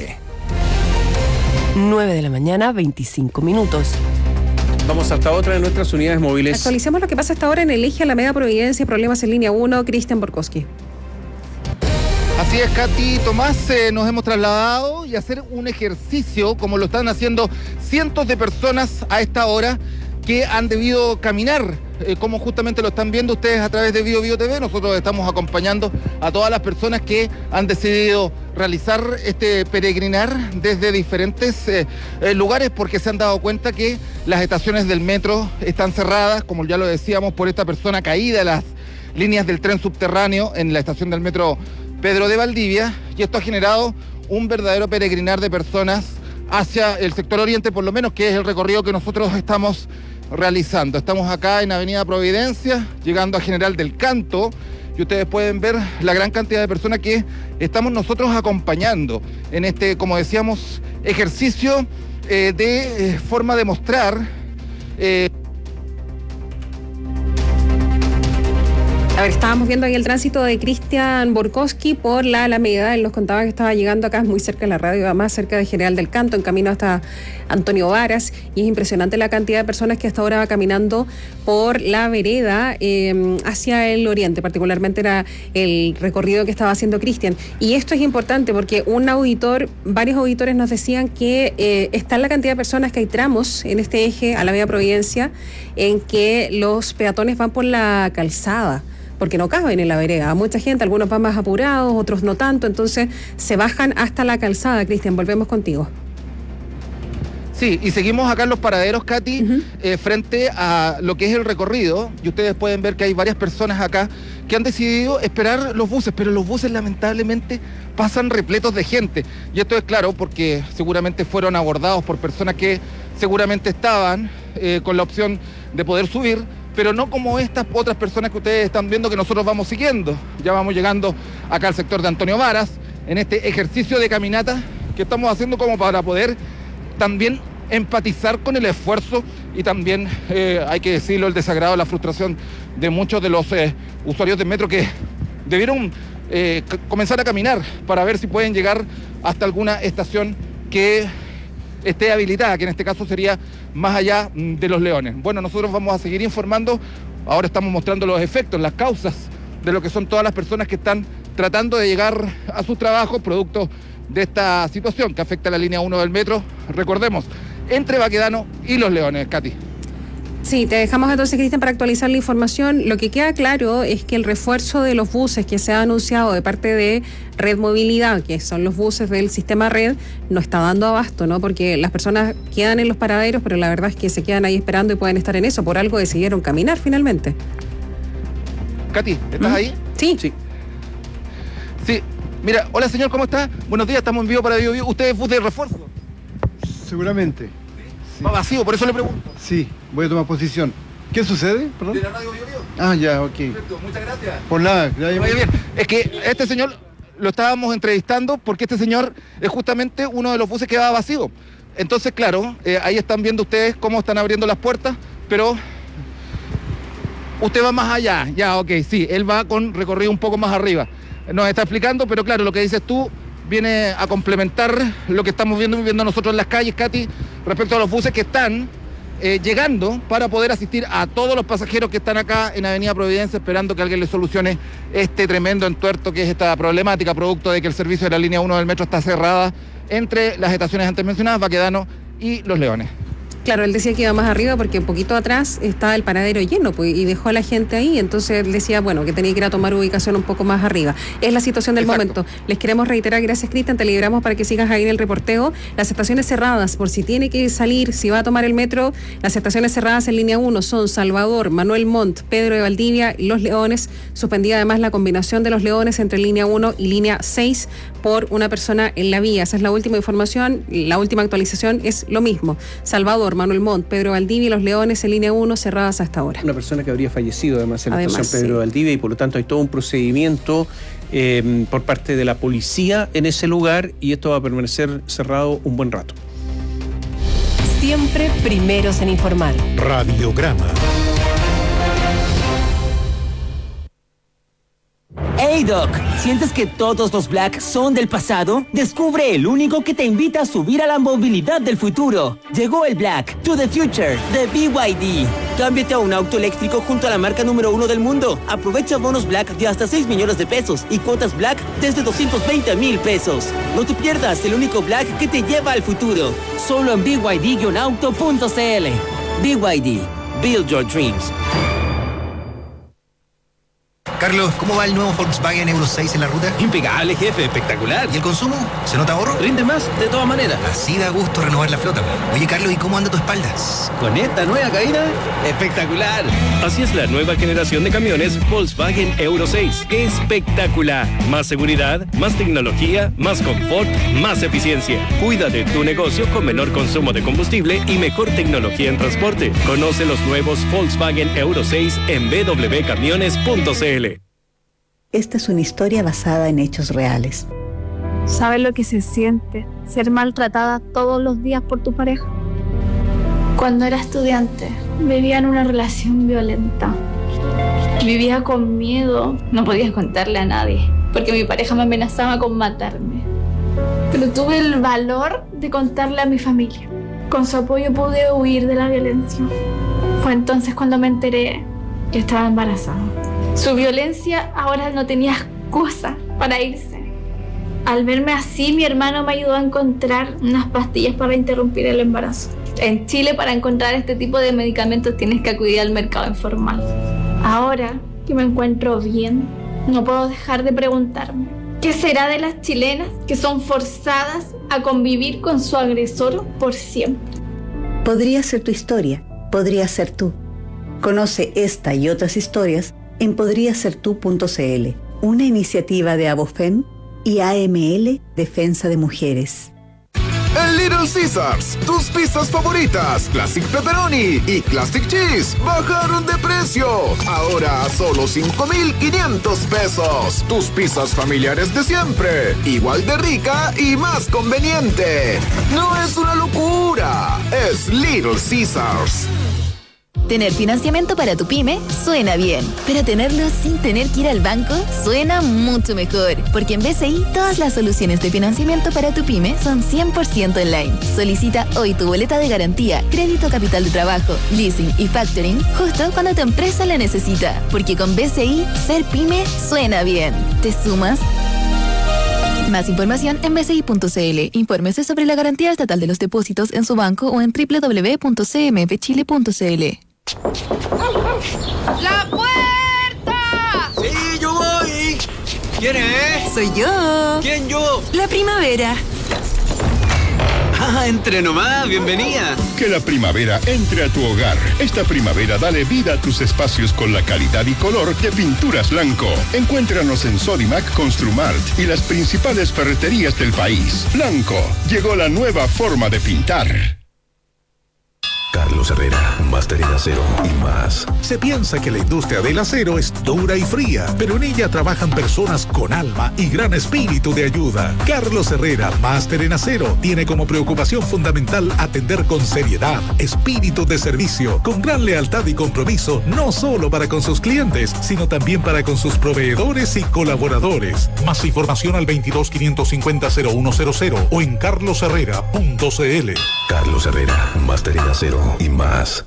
9 de la mañana, 25 minutos. Vamos hasta otra de nuestras unidades móviles. Actualicemos lo que pasa hasta ahora en el eje Alameda Providencia, problemas en línea 1, Cristian Borkowski. Así es, Katy, Tomás, nos hemos trasladado y hacer un ejercicio como lo están haciendo cientos de personas a esta hora que han debido caminar, como justamente lo están viendo ustedes a través de Bio TV. Nosotros estamos acompañando a todas las personas que han decidido realizar este peregrinar desde diferentes lugares, porque se han dado cuenta que las estaciones del metro están cerradas, como ya lo decíamos, por esta persona caída de las líneas del tren subterráneo en la estación del metro Pedro de Valdivia, y esto ha generado un verdadero peregrinar de personas hacia el sector oriente, por lo menos, que es el recorrido que nosotros estamos realizando. Estamos acá en Avenida Providencia, llegando a General del Canto, y ustedes pueden ver la gran cantidad de personas que estamos nosotros acompañando en este, como decíamos, ejercicio de forma de mostrar A ver, estábamos viendo ahí el tránsito de Cristian Borkowski por la Alameda. Él nos contaba que estaba llegando acá muy cerca de la radio, además cerca de General del Canto, en camino hasta Antonio Varas. Y es impresionante la cantidad de personas que hasta ahora va caminando por la vereda hacia el oriente. Particularmente era el recorrido que estaba haciendo Cristian. Y esto es importante porque varios auditores nos decían que está la cantidad de personas que hay tramos en este eje Alameda Providencia en que los peatones van por la calzada, porque no caben en la vereda. Mucha gente, algunos van más apurados, otros no tanto, entonces se bajan hasta la calzada. Cristian, volvemos contigo. Sí, y seguimos acá en los paraderos, Katy, frente a lo que es el recorrido, y ustedes pueden ver que hay varias personas acá que han decidido esperar los buses, pero los buses lamentablemente pasan repletos de gente. Y esto es claro porque seguramente fueron abordados por personas que seguramente estaban con la opción de poder subir, pero no como estas otras personas que ustedes están viendo que nosotros vamos siguiendo. Ya vamos llegando acá al sector de Antonio Varas, en este ejercicio de caminata que estamos haciendo como para poder también empatizar con el esfuerzo y también, hay que decirlo, el desagrado, la frustración de muchos de los usuarios del metro que debieron comenzar a caminar para ver si pueden llegar hasta alguna estación que esté habilitada, que en este caso sería más allá de Los Leones. Bueno, nosotros vamos a seguir informando. Ahora estamos mostrando los efectos, las causas de lo que son todas las personas que están tratando de llegar a sus trabajos producto de esta situación que afecta a la línea 1 del metro. Recordemos, entre Baquedano y Los Leones, Katy. Sí, te dejamos entonces, Cristian, para actualizar la información. Lo que queda claro es que el refuerzo de los buses que se ha anunciado de parte de Red Movilidad, que son los buses del sistema Red, no está dando abasto, ¿no? Porque las personas quedan en los paraderos, pero la verdad es que se quedan ahí esperando y pueden estar en eso. Por algo decidieron caminar finalmente. Katy, ¿estás ahí? Sí. Sí. Mira, hola señor, ¿cómo está? Buenos días, estamos en vivo para Bio Bio. ¿Usted es bus de refuerzo? Seguramente. Sí. Va vacío, por eso le pregunto. Sí, voy a tomar posición. ¿Qué sucede? Perdón. De la radio Bio Bio. Ah, ya, ok. Perfecto, muchas gracias. Por nada, gracias. Vaya bien. Es que este señor lo estábamos entrevistando porque este señor es justamente uno de los buses que va vacío. Entonces, claro, ahí están viendo ustedes cómo están abriendo las puertas, pero usted va más allá. Ya, ok, sí, él va con recorrido un poco más arriba. Nos está explicando, pero claro, lo que dices tú viene a complementar lo que estamos viendo nosotros en las calles, Katy, respecto a los buses que están llegando para poder asistir a todos los pasajeros que están acá en Avenida Providencia, esperando que alguien les solucione este tremendo entuerto que es esta problemática, producto de que el servicio de la línea 1 del metro está cerrada entre las estaciones antes mencionadas, Baquedano y Los Leones. Claro, él decía que iba más arriba porque un poquito atrás estaba el paradero lleno, pues, y dejó a la gente ahí. Entonces él decía, bueno, que tenía que ir a tomar ubicación un poco más arriba. Es la situación del momento. Les queremos reiterar, gracias Cristian, te liberamos para que sigas ahí en el reporteo. Las estaciones cerradas, por si tiene que salir, si va a tomar el metro, las estaciones cerradas en línea 1 son Salvador, Manuel Montt, Pedro de Valdivia y Los Leones. Suspendida además la combinación de Los Leones entre línea 1 y línea 6 por una persona en la vía. Esa es la última información. La última actualización es lo mismo. Salvador, Manuel Montt, Pedro Valdivia y Los Leones en línea 1 cerradas hasta ahora. Una persona que habría fallecido además en la estación Pedro Valdivia, y por lo tanto hay todo un procedimiento por parte de la policía en ese lugar, y esto va a permanecer cerrado un buen rato. Siempre primeros en informar. Radiograma. Hey Doc, ¿sientes que todos los Black son del pasado? Descubre el único que te invita a subir a la movilidad del futuro. Llegó el Black to the Future de BYD. Cámbiate a un auto eléctrico junto a la marca número 1 del mundo. Aprovecha bonos Black de hasta 6 millones de pesos y cuotas Black desde 220,000 pesos. No te pierdas el único Black que te lleva al futuro. Solo en BYD-auto.cl. BYD. Build your dreams. Carlos, ¿cómo va el nuevo Volkswagen Euro 6 en la ruta? Impecable, jefe, espectacular. ¿Y el consumo? ¿Se nota ahorro? Rinde más, de todas maneras. Así da gusto renovar la flota. Oye, Carlos, ¿y cómo anda tu espalda? Con esta nueva cabina, espectacular. Así es la nueva generación de camiones Volkswagen Euro 6. Espectacular. Más seguridad, más tecnología, más confort, más eficiencia. Cuida de tu negocio con menor consumo de combustible y mejor tecnología en transporte. Conoce los nuevos Volkswagen Euro 6 en www.camiones.cl. Esta es una historia basada en hechos reales. ¿Sabes lo que se siente ser maltratada todos los días por tu pareja? Cuando era estudiante, vivía en una relación violenta. Vivía con miedo, no podía contarle a nadie, porque mi pareja me amenazaba con matarme. Pero tuve el valor de contarle a mi familia. Con su apoyo pude huir de la violencia. Fue entonces cuando me enteré que estaba embarazada. Su violencia ahora no tenía excusa para irse. Al verme así, mi hermano me ayudó a encontrar unas pastillas para interrumpir el embarazo. En Chile, para encontrar este tipo de medicamentos tienes que acudir al mercado informal. Ahora que me encuentro bien, no puedo dejar de preguntarme, ¿qué será de las chilenas que son forzadas a convivir con su agresor por siempre? Podría ser tu historia, podría ser tú. Conoce esta y otras historias en podriasertu.cl, una iniciativa de Abofem y AML Defensa de Mujeres. En Little Caesars, tus pizzas favoritas, Classic Pepperoni y Classic Cheese, bajaron de precio. Ahora a solo 5,500 pesos. Tus pizzas familiares de siempre, igual de rica y más conveniente. No es una locura, es Little Caesars. Tener financiamiento para tu pyme suena bien, pero tenerlo sin tener que ir al banco suena mucho mejor, porque en BCI todas las soluciones de financiamiento para tu pyme son 100% online. Solicita hoy tu boleta de garantía, crédito capital de trabajo, leasing y factoring justo cuando tu empresa la necesita, porque con BCI ser pyme suena bien. ¿Te sumas? Más información en bci.cl. Infórmese sobre la garantía estatal de los depósitos en su banco o en www.cmfchile.cl. ¡La puerta! ¡Sí, yo voy! ¿Quién es? Soy yo. ¿Quién yo? La primavera. Ah, Entre nomás, bienvenida. Que la primavera entre a tu hogar. Esta primavera dale vida a tus espacios con la calidad y color de Pinturas Blanco. Encuéntranos en Sodimac, Construmart y las principales ferreterías del país. Blanco, llegó la nueva forma de pintar. Carlos Herrera, máster en acero y más. Se piensa que la industria del acero es dura y fría, pero en ella trabajan personas con alma y gran espíritu de ayuda. Carlos Herrera, máster en acero, tiene como preocupación fundamental atender con seriedad, espíritu de servicio, con gran lealtad y compromiso, no solo para con sus clientes, sino también para con sus proveedores y colaboradores. Más información al 22-550-0100 o en carlosherrera.cl. Carlos Herrera, máster en acero y más.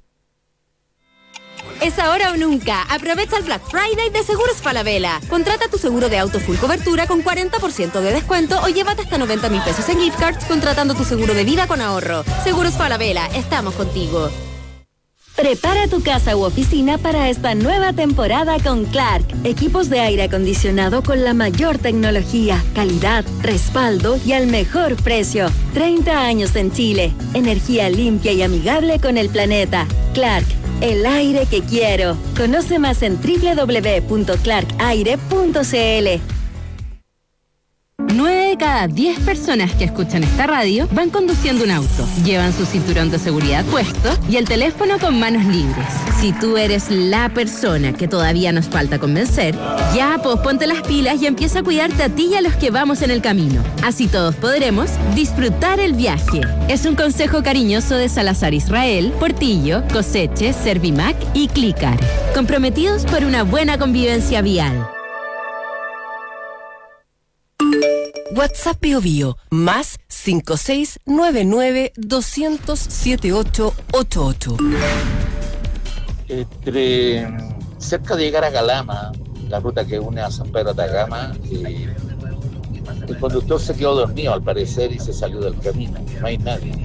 Es ahora o nunca. Aprovecha el Black Friday de Seguros Falabella. Contrata tu seguro de auto full cobertura con 40% de descuento o llévate hasta 90,000 pesos en gift cards contratando tu seguro de vida con ahorro. Seguros Falabella, estamos contigo. Prepara tu casa u oficina para esta nueva temporada con Clark. Equipos de aire acondicionado con la mayor tecnología, calidad, respaldo y al mejor precio. 30 años en Chile. Energía limpia y amigable con el planeta. Clark, el aire que quiero. Conoce más en www.clarkaire.cl. 9 de cada 10 personas que escuchan esta radio van conduciendo un auto, llevan su cinturón de seguridad puesto y el teléfono con manos libres. Si tú eres la persona que todavía nos falta convencer, ya pues ponte las pilas y empieza a cuidarte a ti y a los que vamos en el camino. Así todos podremos disfrutar el viaje. Es un consejo cariñoso de Salazar Israel, Portillo, Coseche, Servimac y Clicar. Comprometidos por una buena convivencia vial. WhatsApp Bio Bio, más 5699-200-7888. Cerca de llegar a Calama, la ruta que une a San Pedro a Atacama, el conductor se quedó dormido al parecer y se salió del camino, no hay nadie.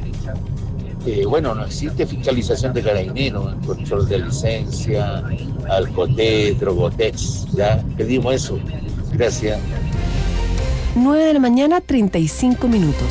No existe fiscalización de carabineros, control de licencia, Alcotés, Drogotex, ya pedimos eso. Gracias. 9 de la mañana, 35 minutos.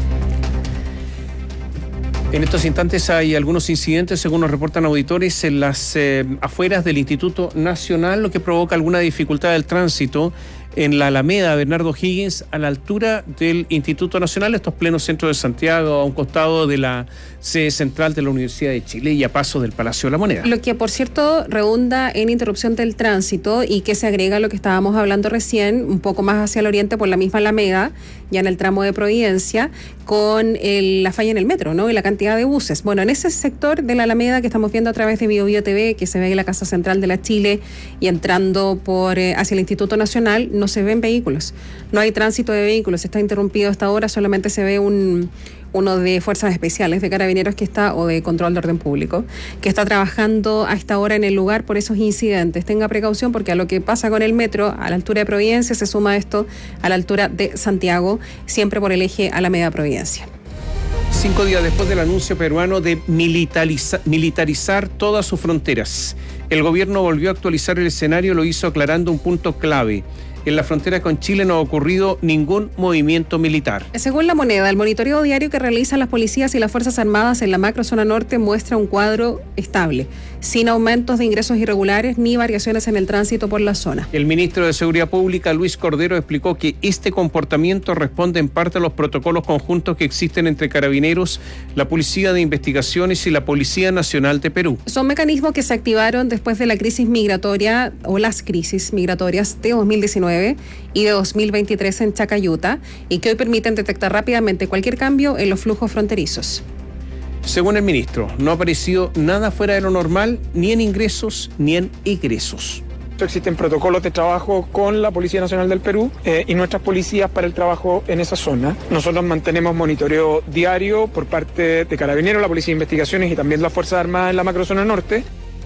En estos instantes hay algunos incidentes, según nos reportan auditores, en las afueras del Instituto Nacional, lo que provoca alguna dificultad del tránsito en la Alameda Bernardo Higgins, a la altura del Instituto Nacional, estos plenos centros de Santiago, a un costado de la sede central de la Universidad de Chile y a paso del Palacio de la Moneda. Lo que, por cierto, redunda en interrupción del tránsito y que se agrega a lo que estábamos hablando recién, un poco más hacia el oriente por la misma Alameda, ya en el tramo de Providencia, con la falla en el metro, ¿no? Y la cantidad de buses. Bueno, en ese sector de la Alameda que estamos viendo a través de Bio Bio TV, que se ve en la Casa Central de la Chile y entrando hacia el Instituto Nacional, no se ven vehículos. No hay tránsito de vehículos, está interrumpido hasta ahora, solamente se ve uno de fuerzas especiales de carabineros o de control de orden público, que está trabajando a esta hora en el lugar por esos incidentes. Tenga precaución porque a lo que pasa con el metro, a la altura de Providencia, se suma esto a la altura de Santiago, siempre por el eje Alameda-Providencia. 5 días después del anuncio peruano de militarizar todas sus fronteras, el gobierno volvió a actualizar el escenario, lo hizo aclarando un punto clave. En la frontera con Chile no ha ocurrido ningún movimiento militar. Según La Moneda, el monitoreo diario que realizan las policías y las Fuerzas Armadas en la macrozona norte muestra un cuadro estable, sin aumentos de ingresos irregulares ni variaciones en el tránsito por la zona. El ministro de Seguridad Pública, Luis Cordero, explicó que este comportamiento responde en parte a los protocolos conjuntos que existen entre Carabineros, la Policía de Investigaciones y la Policía Nacional de Perú. Son mecanismos que se activaron después de la crisis migratoria o las crisis migratorias de 2019 y de 2023 en Chacayuta y que hoy permiten detectar rápidamente cualquier cambio en los flujos fronterizos. Según el ministro, no ha aparecido nada fuera de lo normal, ni en ingresos ni en egresos. Existen protocolos de trabajo con la Policía Nacional del Perú y nuestras policías para el trabajo en esa zona. Nosotros mantenemos monitoreo diario por parte de Carabineros, la Policía de Investigaciones y también las Fuerzas Armadas en la macrozona norte.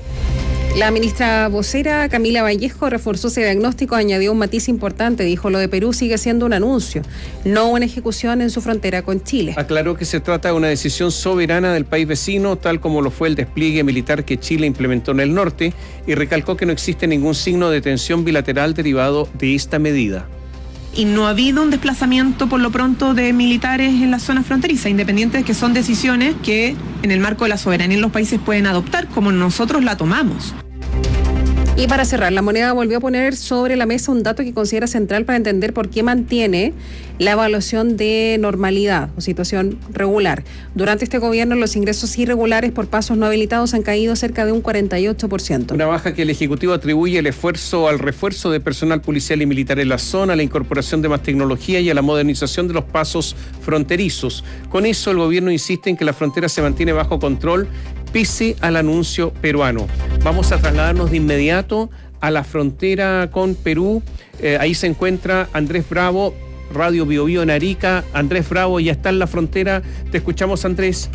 La ministra vocera Camila Vallejo reforzó ese diagnóstico, añadió un matiz importante, dijo: lo de Perú sigue siendo un anuncio, no una ejecución en su frontera con Chile. Aclaró que se trata de una decisión soberana del país vecino, tal como lo fue el despliegue militar que Chile implementó en el norte, y recalcó que no existe ningún signo de tensión bilateral derivado de esta medida. y no ha habido un desplazamiento por lo pronto de militares en la zona fronteriza, independiente de que son decisiones que en el marco de la soberanía los países pueden adoptar, como nosotros la tomamos. Y para cerrar, La Moneda volvió a poner sobre la mesa un dato que considera central para entender por qué mantiene la evaluación de normalidad o situación regular. Durante este gobierno, los ingresos irregulares por pasos no habilitados han caído cerca de un 48%. Una baja que el Ejecutivo atribuye al refuerzo de personal policial y militar en la zona, a la incorporación de más tecnología y a la modernización de los pasos fronterizos. Con eso, el gobierno insiste en que la frontera se mantiene bajo control pese al anuncio peruano. Vamos a trasladarnos de inmediato a la frontera con Perú. Ahí se encuentra Andrés Bravo, Radio Bio Bio en Arica. Andrés Bravo ya está en la frontera. Te escuchamos, Andrés.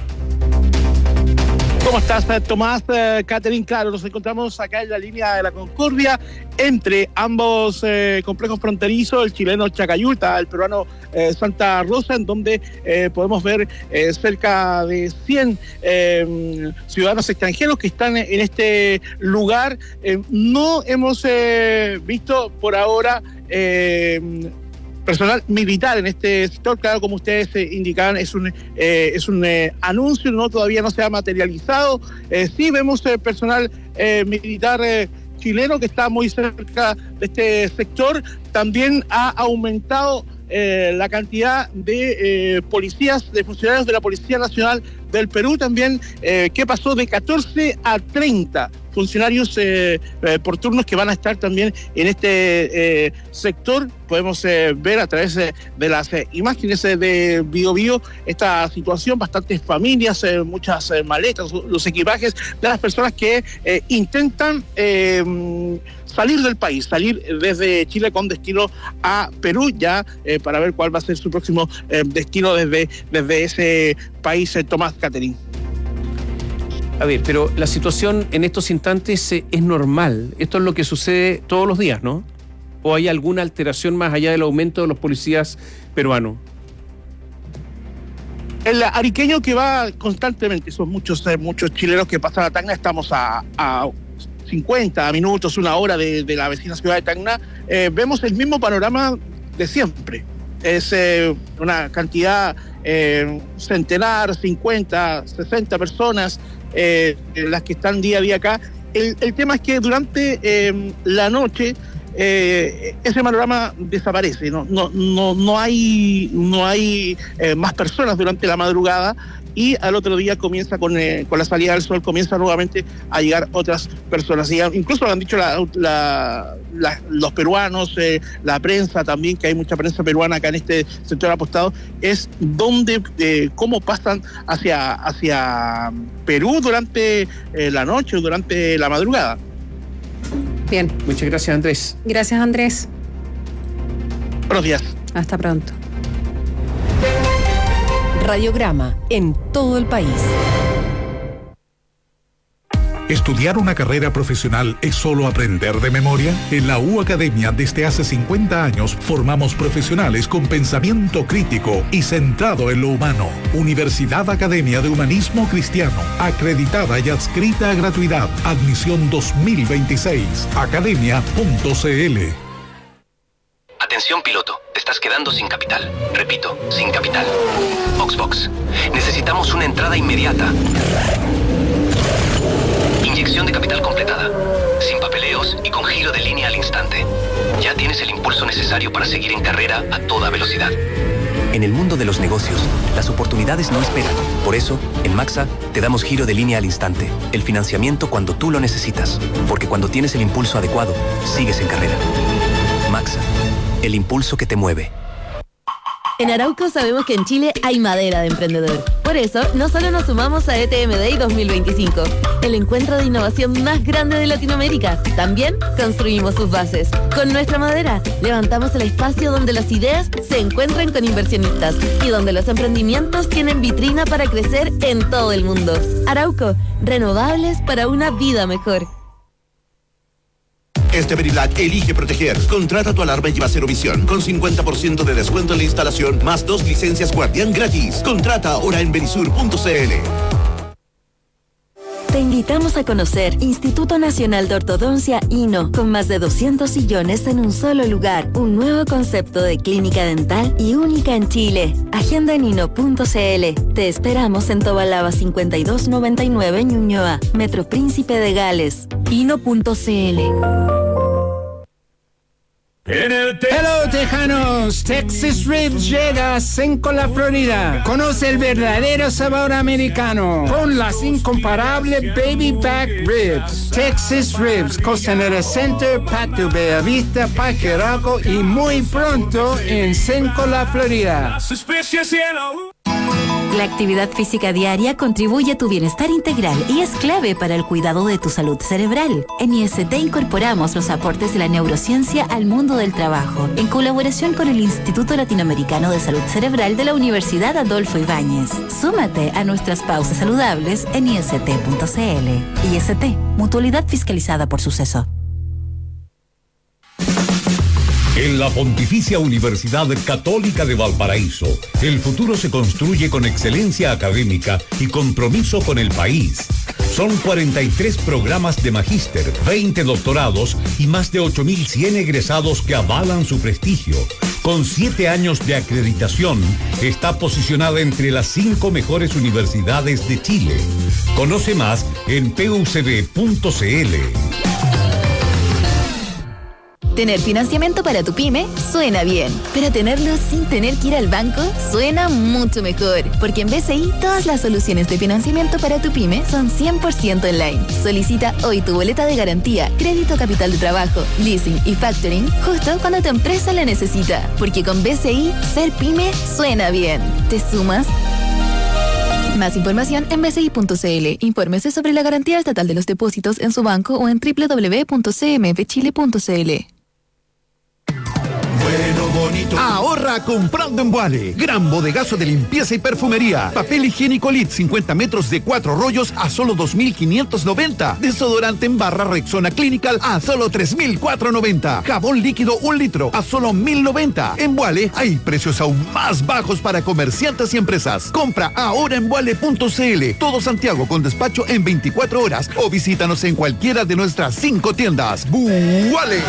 ¿Cómo estás, Tomás? Catherine, claro, nos encontramos acá en la línea de la Concordia entre ambos complejos fronterizos, el chileno Chacayuta, el peruano Santa Rosa, en donde podemos ver cerca de 100 ciudadanos extranjeros que están en este lugar. No hemos visto por ahora personal militar en este sector. Claro, como ustedes indicaban, es un anuncio, todavía no se ha materializado. Sí vemos personal militar chileno que está muy cerca de este sector. También ha aumentado la cantidad de policías, de funcionarios de la Policía Nacional del Perú también, que pasó de 14 a 30 funcionarios por turnos que van a estar también en este sector. Podemos ver a través de las imágenes de Bio Bio esta situación, bastantes familias, muchas maletas, los equipajes de las personas que intentan salir del país, salir desde Chile con destino a Perú, ya para ver cuál va a ser su próximo destino desde ese país. Tomás, Catherine. A ver, pero la situación en estos instantes es normal. Esto es lo que sucede todos los días, ¿no? ¿O hay alguna alteración más allá del aumento de los policías peruanos? El ariqueño que va constantemente, son muchos chilenos que pasan a Tacna. Estamos a 50 minutos, una hora de la vecina ciudad de Tacna. Vemos el mismo panorama de siempre. Es una cantidad centenar, 50, 60 personas las que están día a día acá. El tema es que durante la noche ese panorama desaparece, no hay más personas durante la madrugada, y al otro día comienza con la salida del sol, comienza nuevamente a llegar otras personas. Y incluso lo han dicho los peruanos, la prensa también, que hay mucha prensa peruana acá en este sector apostado, es donde cómo pasan hacia Perú durante la noche o durante la madrugada. Bien. Muchas gracias, Andrés. Gracias, Andrés. Buenos días. Hasta pronto. Radiograma en todo el país. ¿Estudiar una carrera profesional es solo aprender de memoria? En la U Academia, desde hace 50 años, formamos profesionales con pensamiento crítico y centrado en lo humano. Universidad Academia de Humanismo Cristiano, acreditada y adscrita a gratuidad. Admisión 2026. Academia.cl. Atención, piloto, te estás quedando sin capital. Repito, sin capital. Oxbox, necesitamos una entrada inmediata. Inyección de capital completada, sin papeleos y con giro de línea al instante. Ya tienes el impulso necesario para seguir en carrera a toda velocidad. En el mundo de los negocios, las oportunidades no esperan. Por eso, en Maxa, te damos giro de línea al instante, el financiamiento cuando tú lo necesitas. Porque cuando tienes el impulso adecuado, sigues en carrera. Maxa, el impulso que te mueve. En Arauco sabemos que en Chile hay madera de emprendedor. Por eso, no solo nos sumamos a ETM Day 2025, el encuentro de innovación más grande de Latinoamérica, también construimos sus bases. Con nuestra madera, levantamos el espacio donde las ideas se encuentran con inversionistas y donde los emprendimientos tienen vitrina para crecer en todo el mundo. Arauco, renovables para una vida mejor. Este Verilak elige proteger. Contrata tu alarma y lleva Cero Visión con 50% de descuento en la instalación, más 2 licencias Guardián gratis. Contrata ahora en verisur.cl. Te invitamos a conocer Instituto Nacional de Ortodoncia INO, con más de 200 sillones en un solo lugar. Un nuevo concepto de clínica dental y única en Chile. Agenda en ino.cl. Te esperamos en Tobalaba 5299 Ñuñoa, Metro Príncipe de Gales. Ino.cl. Hello Tejanos, Texas Ribs llega a Sencola, Florida. Conoce el verdadero sabor americano con las incomparables Baby Back Ribs. Texas Ribs, Costanera Center, Patio Bellavista, Parque Arauco y muy pronto en Sencola, Florida. La actividad física diaria contribuye a tu bienestar integral y es clave para el cuidado de tu salud cerebral. En IST incorporamos los aportes de la neurociencia al mundo del trabajo, en colaboración con el Instituto Latinoamericano de Salud Cerebral de la Universidad Adolfo Ibáñez. Súmate a nuestras pausas saludables en ist.cl. IST, mutualidad fiscalizada por Suceso. En la Pontificia Universidad Católica de Valparaíso, el futuro se construye con excelencia académica y compromiso con el país. Son 43 programas de magíster, 20 doctorados y más de 8.100 egresados que avalan su prestigio. Con 7 años de acreditación, está posicionada entre las 5 mejores universidades de Chile. Conoce más en pucb.cl. Tener financiamiento para tu pyme suena bien, pero tenerlo sin tener que ir al banco suena mucho mejor, porque en BCI todas las soluciones de financiamiento para tu pyme son 100% online. Solicita hoy tu boleta de garantía, crédito capital de trabajo, leasing y factoring justo cuando tu empresa la necesita, porque con BCI ser pyme suena bien. ¿Te sumas? Más información en bci.cl. Infórmese sobre la garantía estatal de los depósitos en su banco o en www.cmfchile.cl. Bueno, bonito. Ahorra comprando en Vuale. Gran bodegazo de limpieza y perfumería. Papel higiénico Lit 50 metros de 4 rollos a solo 2.590. Desodorante en barra Rexona Clinical a solo 3.490. Jabón líquido 1 litro a solo 1.090. En Vuale hay precios aún más bajos para comerciantes y empresas. Compra ahora en vuale.cl. Todo Santiago con despacho en 24 horas o visítanos en cualquiera de nuestras 5 tiendas. ¡Vuale!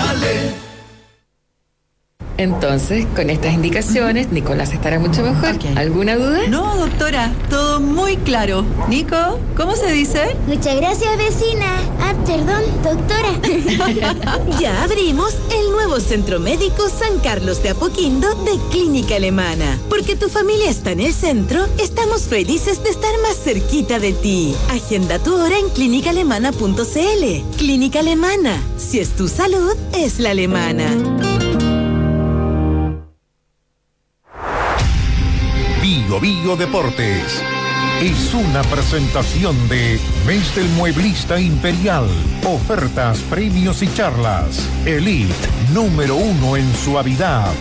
Entonces, con estas indicaciones, Nicolás estará mucho mejor. Okay. ¿Alguna duda? No, doctora, todo muy claro. Nico, ¿cómo se dice? Muchas gracias, vecina. Ah, perdón, doctora. Ya abrimos el nuevo Centro Médico San Carlos de Apoquindo de Clínica Alemana. Porque tu familia está en el centro, estamos felices de estar más cerquita de ti. Agenda tu hora en clínicaalemana.cl. Clínica Alemana. Si es tu salud, es la alemana. Bio Deportes es una presentación de Mes del Mueblista Imperial. Ofertas, premios y charlas. Elite, número 1 en suavidad.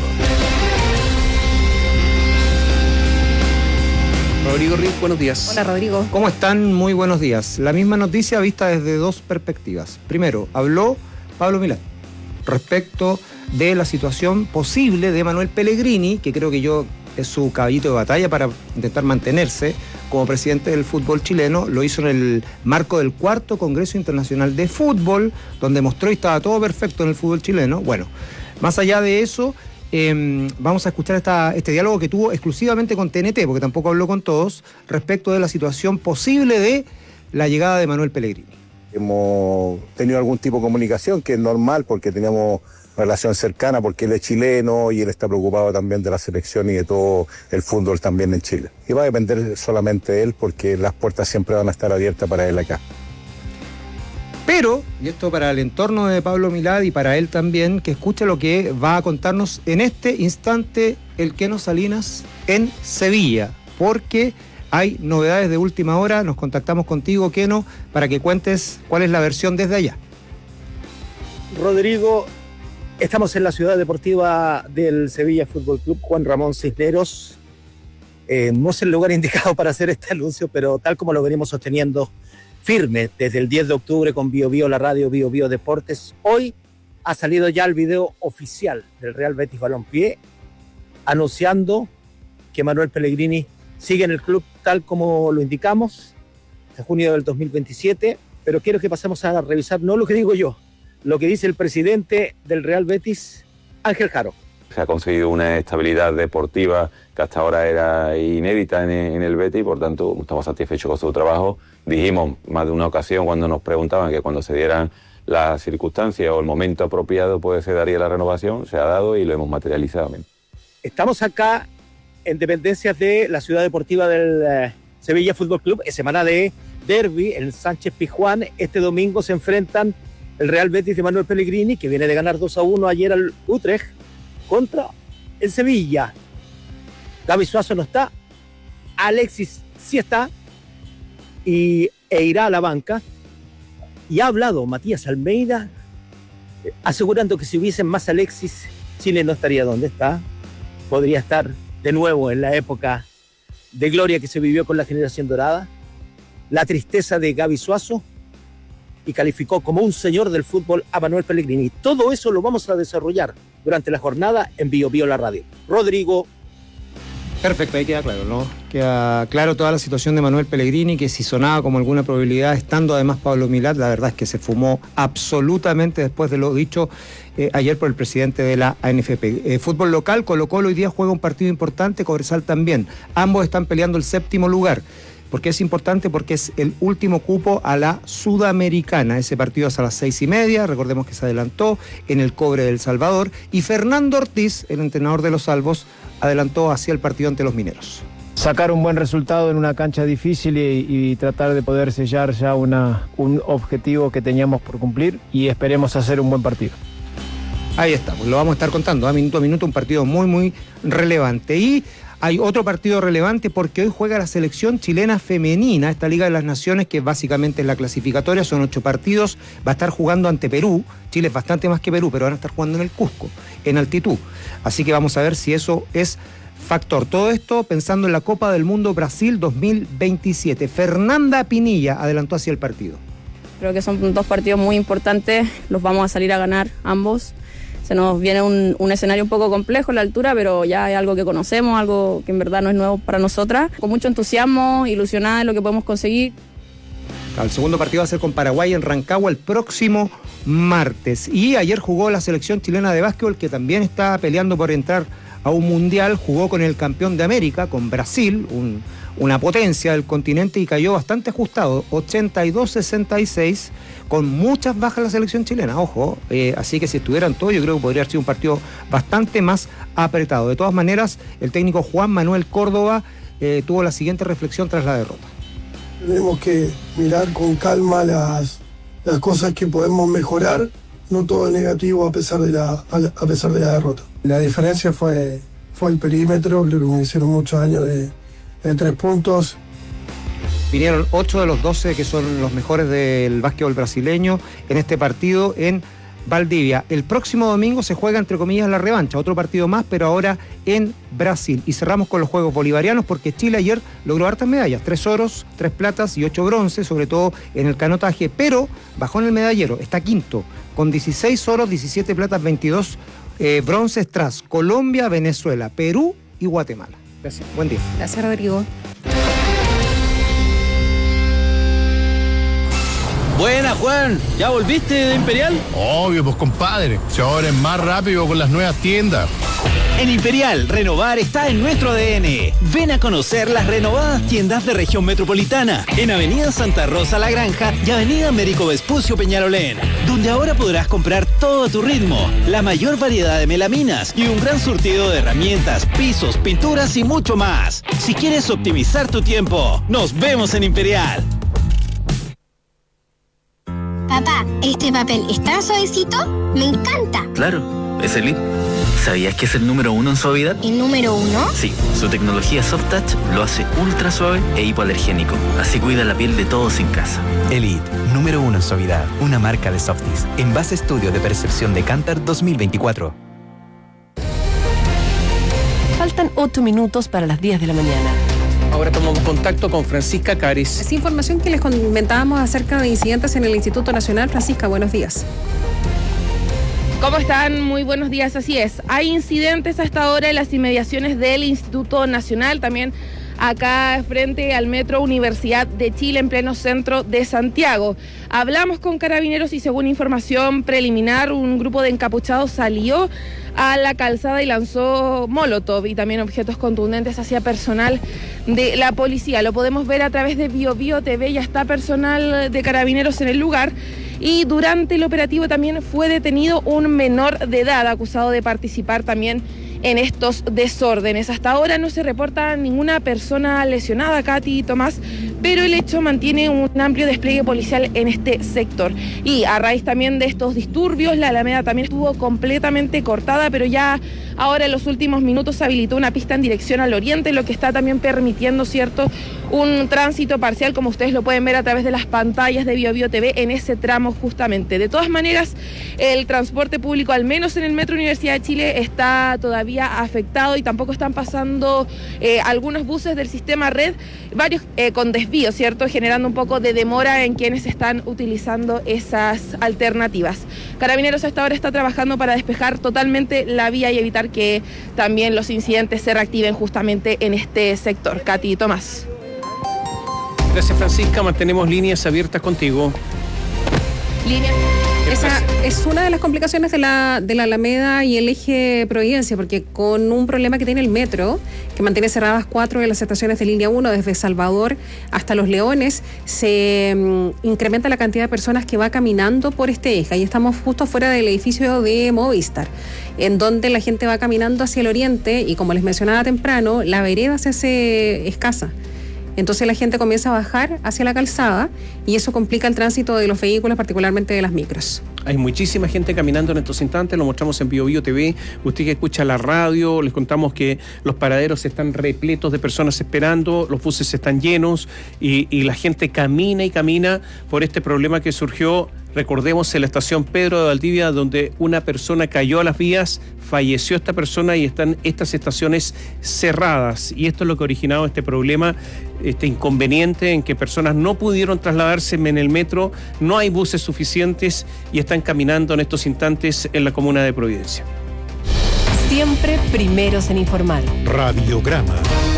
Rodrigo Ríos, buenos días. Hola, Rodrigo. ¿Cómo están? Muy buenos días. La misma noticia vista desde dos perspectivas. Primero, habló Pablo Milán respecto de la situación posible de Manuel Pellegrini, que creo que es su caballito de batalla para intentar mantenerse como presidente del fútbol chileno. Lo hizo en el marco del 4º Congreso Internacional de Fútbol, donde mostró y estaba todo perfecto en el fútbol chileno. Bueno, más allá de eso, vamos a escuchar este diálogo que tuvo exclusivamente con TNT, porque tampoco habló con todos, respecto de la situación posible de la llegada de Manuel Pellegrini. Hemos tenido algún tipo de comunicación, que es normal porque teníamos relación cercana, porque él es chileno y él está preocupado también de la selección y de todo el fútbol también en Chile. Y va a depender solamente de él, porque las puertas siempre van a estar abiertas para él acá. Pero, y esto para el entorno de Pablo Milad y para él también, que escuche lo que va a contarnos en este instante el Keno Salinas en Sevilla, porque hay novedades de última hora. Nos contactamos contigo, Keno, para que cuentes cuál es la versión desde allá. Rodrigo, estamos en la ciudad deportiva del Sevilla Fútbol Club, Juan Ramón Cisneros. No es el lugar indicado para hacer este anuncio, pero tal como lo venimos sosteniendo firme desde el 10 de octubre con Bio, la radio Bio Deportes, hoy ha salido ya el video oficial del Real Betis Balompié anunciando que Manuel Pellegrini sigue en el club tal como lo indicamos. hasta junio del 2027, pero quiero que pasemos a revisar no lo que digo yo, lo que dice el presidente del Real Betis, Ángel Jaro. Se ha conseguido una estabilidad deportiva que hasta ahora era inédita en el Betis, por tanto estamos satisfechos con su trabajo. Dijimos más de una ocasión cuando nos preguntaban que cuando se dieran las circunstancias o el momento apropiado pues se daría la renovación, se ha dado y lo hemos materializado. Estamos acá en dependencias de la ciudad deportiva del Sevilla Fútbol Club, en semana de derbi, el Sánchez Pizjuán. Este domingo se enfrentan el Real Betis de Manuel Pellegrini, que viene de ganar 2-1 ayer al Utrecht, contra el Sevilla. Gaby Suazo no está, Alexis sí está e irá a la banca. Y ha hablado Matías Almeida asegurando que si hubiesen más Alexis, Chile no estaría donde está. Podría estar de nuevo en la época de gloria que se vivió con la generación dorada. La tristeza de Gaby Suazo, y calificó como un señor del fútbol a Manuel Pellegrini. Todo eso lo vamos a desarrollar durante la jornada en Bio Bio la radio. Rodrigo. Perfecto, ahí queda claro, ¿no? Queda claro toda la situación de Manuel Pellegrini, que si sonaba como alguna probabilidad, estando además Pablo Milat, la verdad es que se fumó absolutamente después de lo dicho ayer por el presidente de la ANFP. Fútbol local, Colo-Colo hoy día juega un partido importante, Cobresal también. Ambos están peleando el 7º lugar. ¿Por qué es importante? Porque es el último cupo a la Sudamericana. Ese partido es a las 6:30, recordemos que se adelantó en el Cobre del Salvador, y Fernando Ortiz, el entrenador de los Salvos, adelantó hacia el partido ante los Mineros. Sacar un buen resultado en una cancha difícil y tratar de poder sellar ya un objetivo que teníamos por cumplir, y esperemos hacer un buen partido. Ahí está, pues lo vamos a estar contando, minuto a minuto, un partido muy, muy relevante. Y hay otro partido relevante porque hoy juega la selección chilena femenina, esta Liga de las Naciones, que básicamente es la clasificatoria, son 8 partidos, va a estar jugando ante Perú. Chile es bastante más que Perú, pero van a estar jugando en el Cusco, en altitud. Así que vamos a ver si eso es factor. Todo esto pensando en la Copa del Mundo Brasil 2027. Fernanda Pinilla adelantó hacia el partido. Creo que son 2 partidos muy importantes, los vamos a salir a ganar ambos. Se nos viene un escenario un poco complejo en la altura, pero ya es algo que conocemos, algo que en verdad no es nuevo para nosotras. Con mucho entusiasmo, ilusionada en lo que podemos conseguir. El segundo partido va a ser con Paraguay en Rancagua el próximo martes. Y ayer jugó la selección chilena de básquetbol, que también está peleando por entrar a un mundial. Jugó con el campeón de América, con Brasil, una potencia del continente, y cayó bastante ajustado, 82-66, con muchas bajas la selección chilena, ojo, así que si estuvieran todos, yo creo que podría haber sido un partido bastante más apretado. De todas maneras, el técnico Juan Manuel Córdoba tuvo la siguiente reflexión tras la derrota. Tenemos que mirar con calma las cosas que podemos mejorar, no todo es negativo a pesar de la derrota. La diferencia fue el perímetro, creo que me hicieron muchos años de 3 puntos. Vinieron 8 de los 12 que son los mejores del básquetbol brasileño en este partido en Valdivia. El próximo domingo se juega, entre comillas, la revancha, otro partido más, pero ahora en Brasil. Y cerramos con los Juegos Bolivarianos porque Chile ayer logró hartas medallas, 3 oros, 3 platas y 8 bronces, sobre todo en el canotaje, pero bajó en el medallero, está quinto, con 16 oros, 17 platas, 22 bronces tras Colombia, Venezuela, Perú y Guatemala. Gracias. Buen día. Gracias, Rodrigo. Buena, Juan. ¿Ya volviste de Imperial? Obvio, pues compadre. Si ahora es más rápido con las nuevas tiendas. En Imperial, renovar está en nuestro ADN. Ven a conocer las renovadas tiendas de región metropolitana en Avenida Santa Rosa La Granja y Avenida Américo Vespucio Peñalolén, donde ahora podrás comprar todo a tu ritmo, la mayor variedad de melaminas y un gran surtido de herramientas, pisos, pinturas y mucho más. Si quieres optimizar tu tiempo, nos vemos en Imperial. Papá, ¿este papel está suavecito? ¡Me encanta! Claro, es Elite. ¿Sabías que es el número 1 en suavidad? ¿El número 1? Sí, su tecnología Soft Touch lo hace ultra suave e hipoalergénico. Así cuida la piel de todos en casa. Elite, número 1 en suavidad. Una marca de Softis. En base estudio de percepción de Kantar 2024. Faltan 8 minutos para las 10 de la mañana. Ahora tomamos contacto con Francisca Cares. Es información que les comentábamos acerca de incidentes en el Instituto Nacional. Francisca, buenos días. ¿Cómo están? Muy buenos días, así es. Hay incidentes hasta ahora en las inmediaciones del Instituto Nacional, también acá frente al Metro Universidad de Chile, en pleno centro de Santiago. Hablamos con Carabineros y según información preliminar, un grupo de encapuchados salió a la calzada y lanzó molotov y también objetos contundentes hacia personal de la policía. Lo podemos ver a través de BioBio TV, ya está personal de Carabineros en el lugar. Y durante el operativo también fue detenido un menor de edad acusado de participar también en estos desórdenes. Hasta ahora no se reporta ninguna persona lesionada, Katy y Tomás, pero el hecho mantiene un amplio despliegue policial en este sector. Y a raíz también de estos disturbios, la Alameda también estuvo completamente cortada, pero ya ahora en los últimos minutos se habilitó una pista en dirección al oriente, lo que está también permitiendo, ¿cierto?, un tránsito parcial, como ustedes lo pueden ver a través de las pantallas de BioBio TV, en ese tramo justamente. De todas maneras, el transporte público, al menos en el Metro Universidad de Chile, está todavía afectado y tampoco están pasando algunos buses del sistema red, varios con desvío, ¿cierto?, generando un poco de demora en quienes están utilizando esas alternativas. Carabineros hasta ahora está trabajando para despejar totalmente la vía y evitar que también los incidentes se reactiven justamente en este sector. Katy y Tomás. Gracias, Francisca. Mantenemos líneas abiertas contigo. Esa es una de las complicaciones de la Alameda y el eje Providencia, porque con un problema que tiene el metro, que mantiene cerradas 4 de las estaciones de línea 1, desde Salvador hasta Los Leones, se incrementa la cantidad de personas que va caminando por este eje. Ahí estamos justo fuera del edificio de Movistar, en donde la gente va caminando hacia el oriente y, como les mencionaba temprano, la vereda se hace escasa. Entonces la gente comienza a bajar hacia la calzada y eso complica el tránsito de los vehículos, particularmente de las micros. Hay muchísima gente caminando en estos instantes, lo mostramos en BioBio TV. Usted que escucha la radio, les contamos que los paraderos están repletos de personas esperando, los buses están llenos y la gente camina y camina por este problema que surgió, recordemos, en la estación Pedro de Valdivia, donde una persona cayó a las vías, falleció esta persona y están estas estaciones cerradas. Y esto es lo que ha originado este problema, este inconveniente en que personas no pudieron trasladarse en el metro, no hay buses suficientes y están caminando en estos instantes en la comuna de Providencia. Siempre primeros en informar. Radiograma.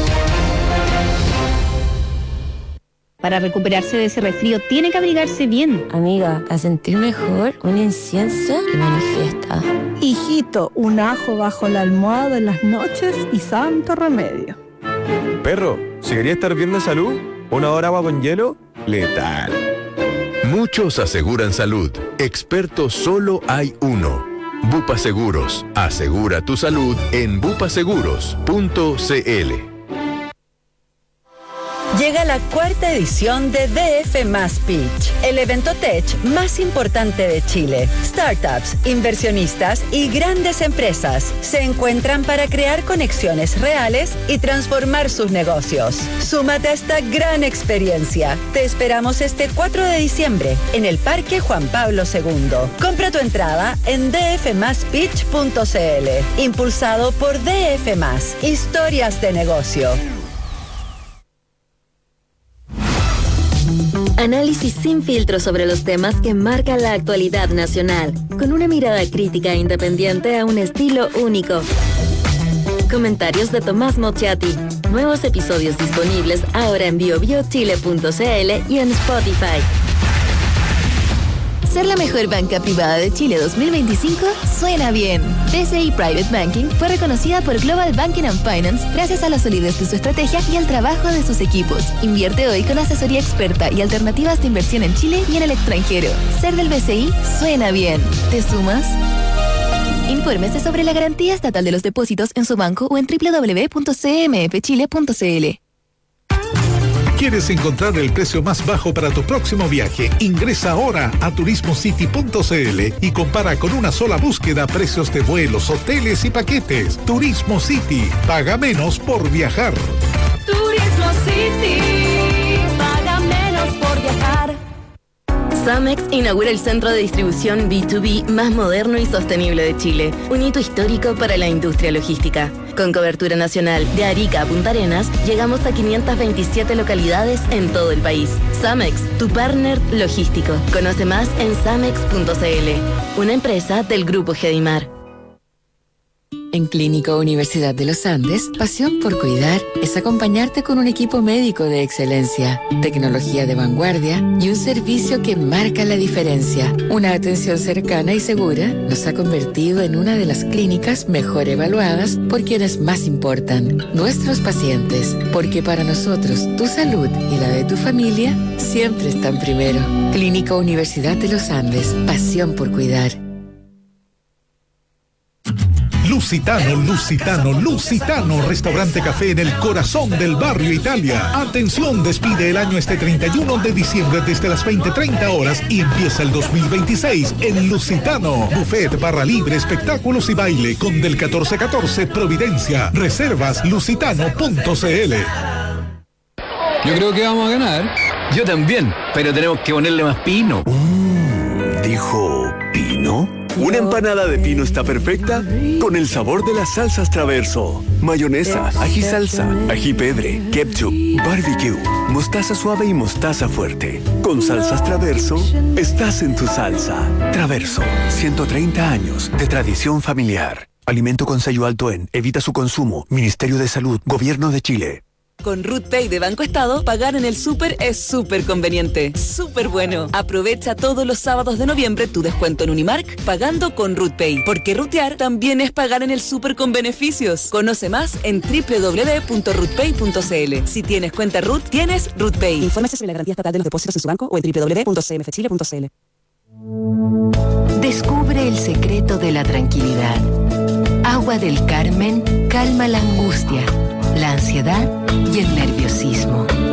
Para recuperarse de ese resfrío, tiene que abrigarse bien. Amiga, a sentir mejor, un incienso y manifiesta. Hijito, un ajo bajo la almohada en las noches y santo remedio. Perro, si quería estar bien de salud, una hora agua con hielo, letal. Muchos aseguran salud. Expertos solo hay uno. Bupa Seguros. Asegura tu salud en bupaseguros.cl. Llega la 4ª edición de DF Más Pitch, el evento tech más importante de Chile. Startups, inversionistas y grandes empresas se encuentran para crear conexiones reales y transformar sus negocios. Súmate a esta gran experiencia. Te esperamos este 4 de diciembre en el Parque Juan Pablo II. Compra tu entrada en dfmaspitch.cl. Impulsado por DF Más, historias de negocio. Análisis sin filtro sobre los temas que marcan la actualidad nacional, con una mirada crítica e independiente a un estilo único. Comentarios de Tomás Mocciati. Nuevos episodios disponibles ahora en biobiochile.cl y en Spotify. Ser la mejor banca privada de Chile 2025 suena bien. BCI Private Banking fue reconocida por Global Banking and Finance gracias a la solidez de su estrategia y al trabajo de sus equipos. Invierte hoy con asesoría experta y alternativas de inversión en Chile y en el extranjero. Ser del BCI suena bien. ¿Te sumas? Infórmese sobre la garantía estatal de los depósitos en su banco o en www.cmfchile.cl. ¿Quieres encontrar el precio más bajo para tu próximo viaje? Ingresa ahora a turismocity.cl y compara con una sola búsqueda precios de vuelos, hoteles y paquetes. Turismo City. Paga menos por viajar. Turismo City. Paga menos por viajar. Samex inaugura el centro de distribución B2B más moderno y sostenible de Chile, un hito histórico para la industria logística. Con cobertura nacional de Arica a Punta Arenas, llegamos a 527 localidades en todo el país. Samex, tu partner logístico. Conoce más en samex.cl, una empresa del Grupo Gedimar. En Clínica Universidad de los Andes, pasión por cuidar es acompañarte con un equipo médico de excelencia, tecnología de vanguardia y un servicio que marca la diferencia. Una atención cercana y segura nos ha convertido en una de las clínicas mejor evaluadas por quienes más importan, nuestros pacientes, porque para nosotros tu salud y la de tu familia siempre están primero. Clínica Universidad de los Andes, pasión por cuidar. Lusitano, restaurante café en el corazón del barrio Italia. Atención, despide el año este 31 de diciembre desde las 20:30 horas y empieza el 2026 en Lusitano. Buffet, barra libre, espectáculos y baile con del 1414 Providencia. Reservas lusitano.cl. Yo creo que vamos a ganar. Yo también, pero tenemos que ponerle más pino. ¿Dijo pino? Una empanada de pino está perfecta con el sabor de las salsas Traverso. Mayonesa, ají salsa, ají pedre, ketchup, barbecue, mostaza suave y mostaza fuerte. Con salsas Traverso, estás en tu salsa. Traverso, 130 años de tradición familiar. Alimento con sello alto en. Evita su consumo. Ministerio de Salud. Gobierno de Chile. Con RutPay de Banco Estado, pagar en el súper es súper conveniente. Súper bueno. Aprovecha todos los sábados de noviembre tu descuento en Unimark pagando con RutPay. Porque rutear también es pagar en el súper con beneficios. Conoce más en www.rutpay.cl. Si tienes cuenta RUT, tienes RutPay. Infórmese sobre la garantía estatal de los depósitos en su banco o en www.cmfchile.cl. Descubre el secreto de la tranquilidad. Agua del Carmen calma la angustia, la ansiedad y el nerviosismo.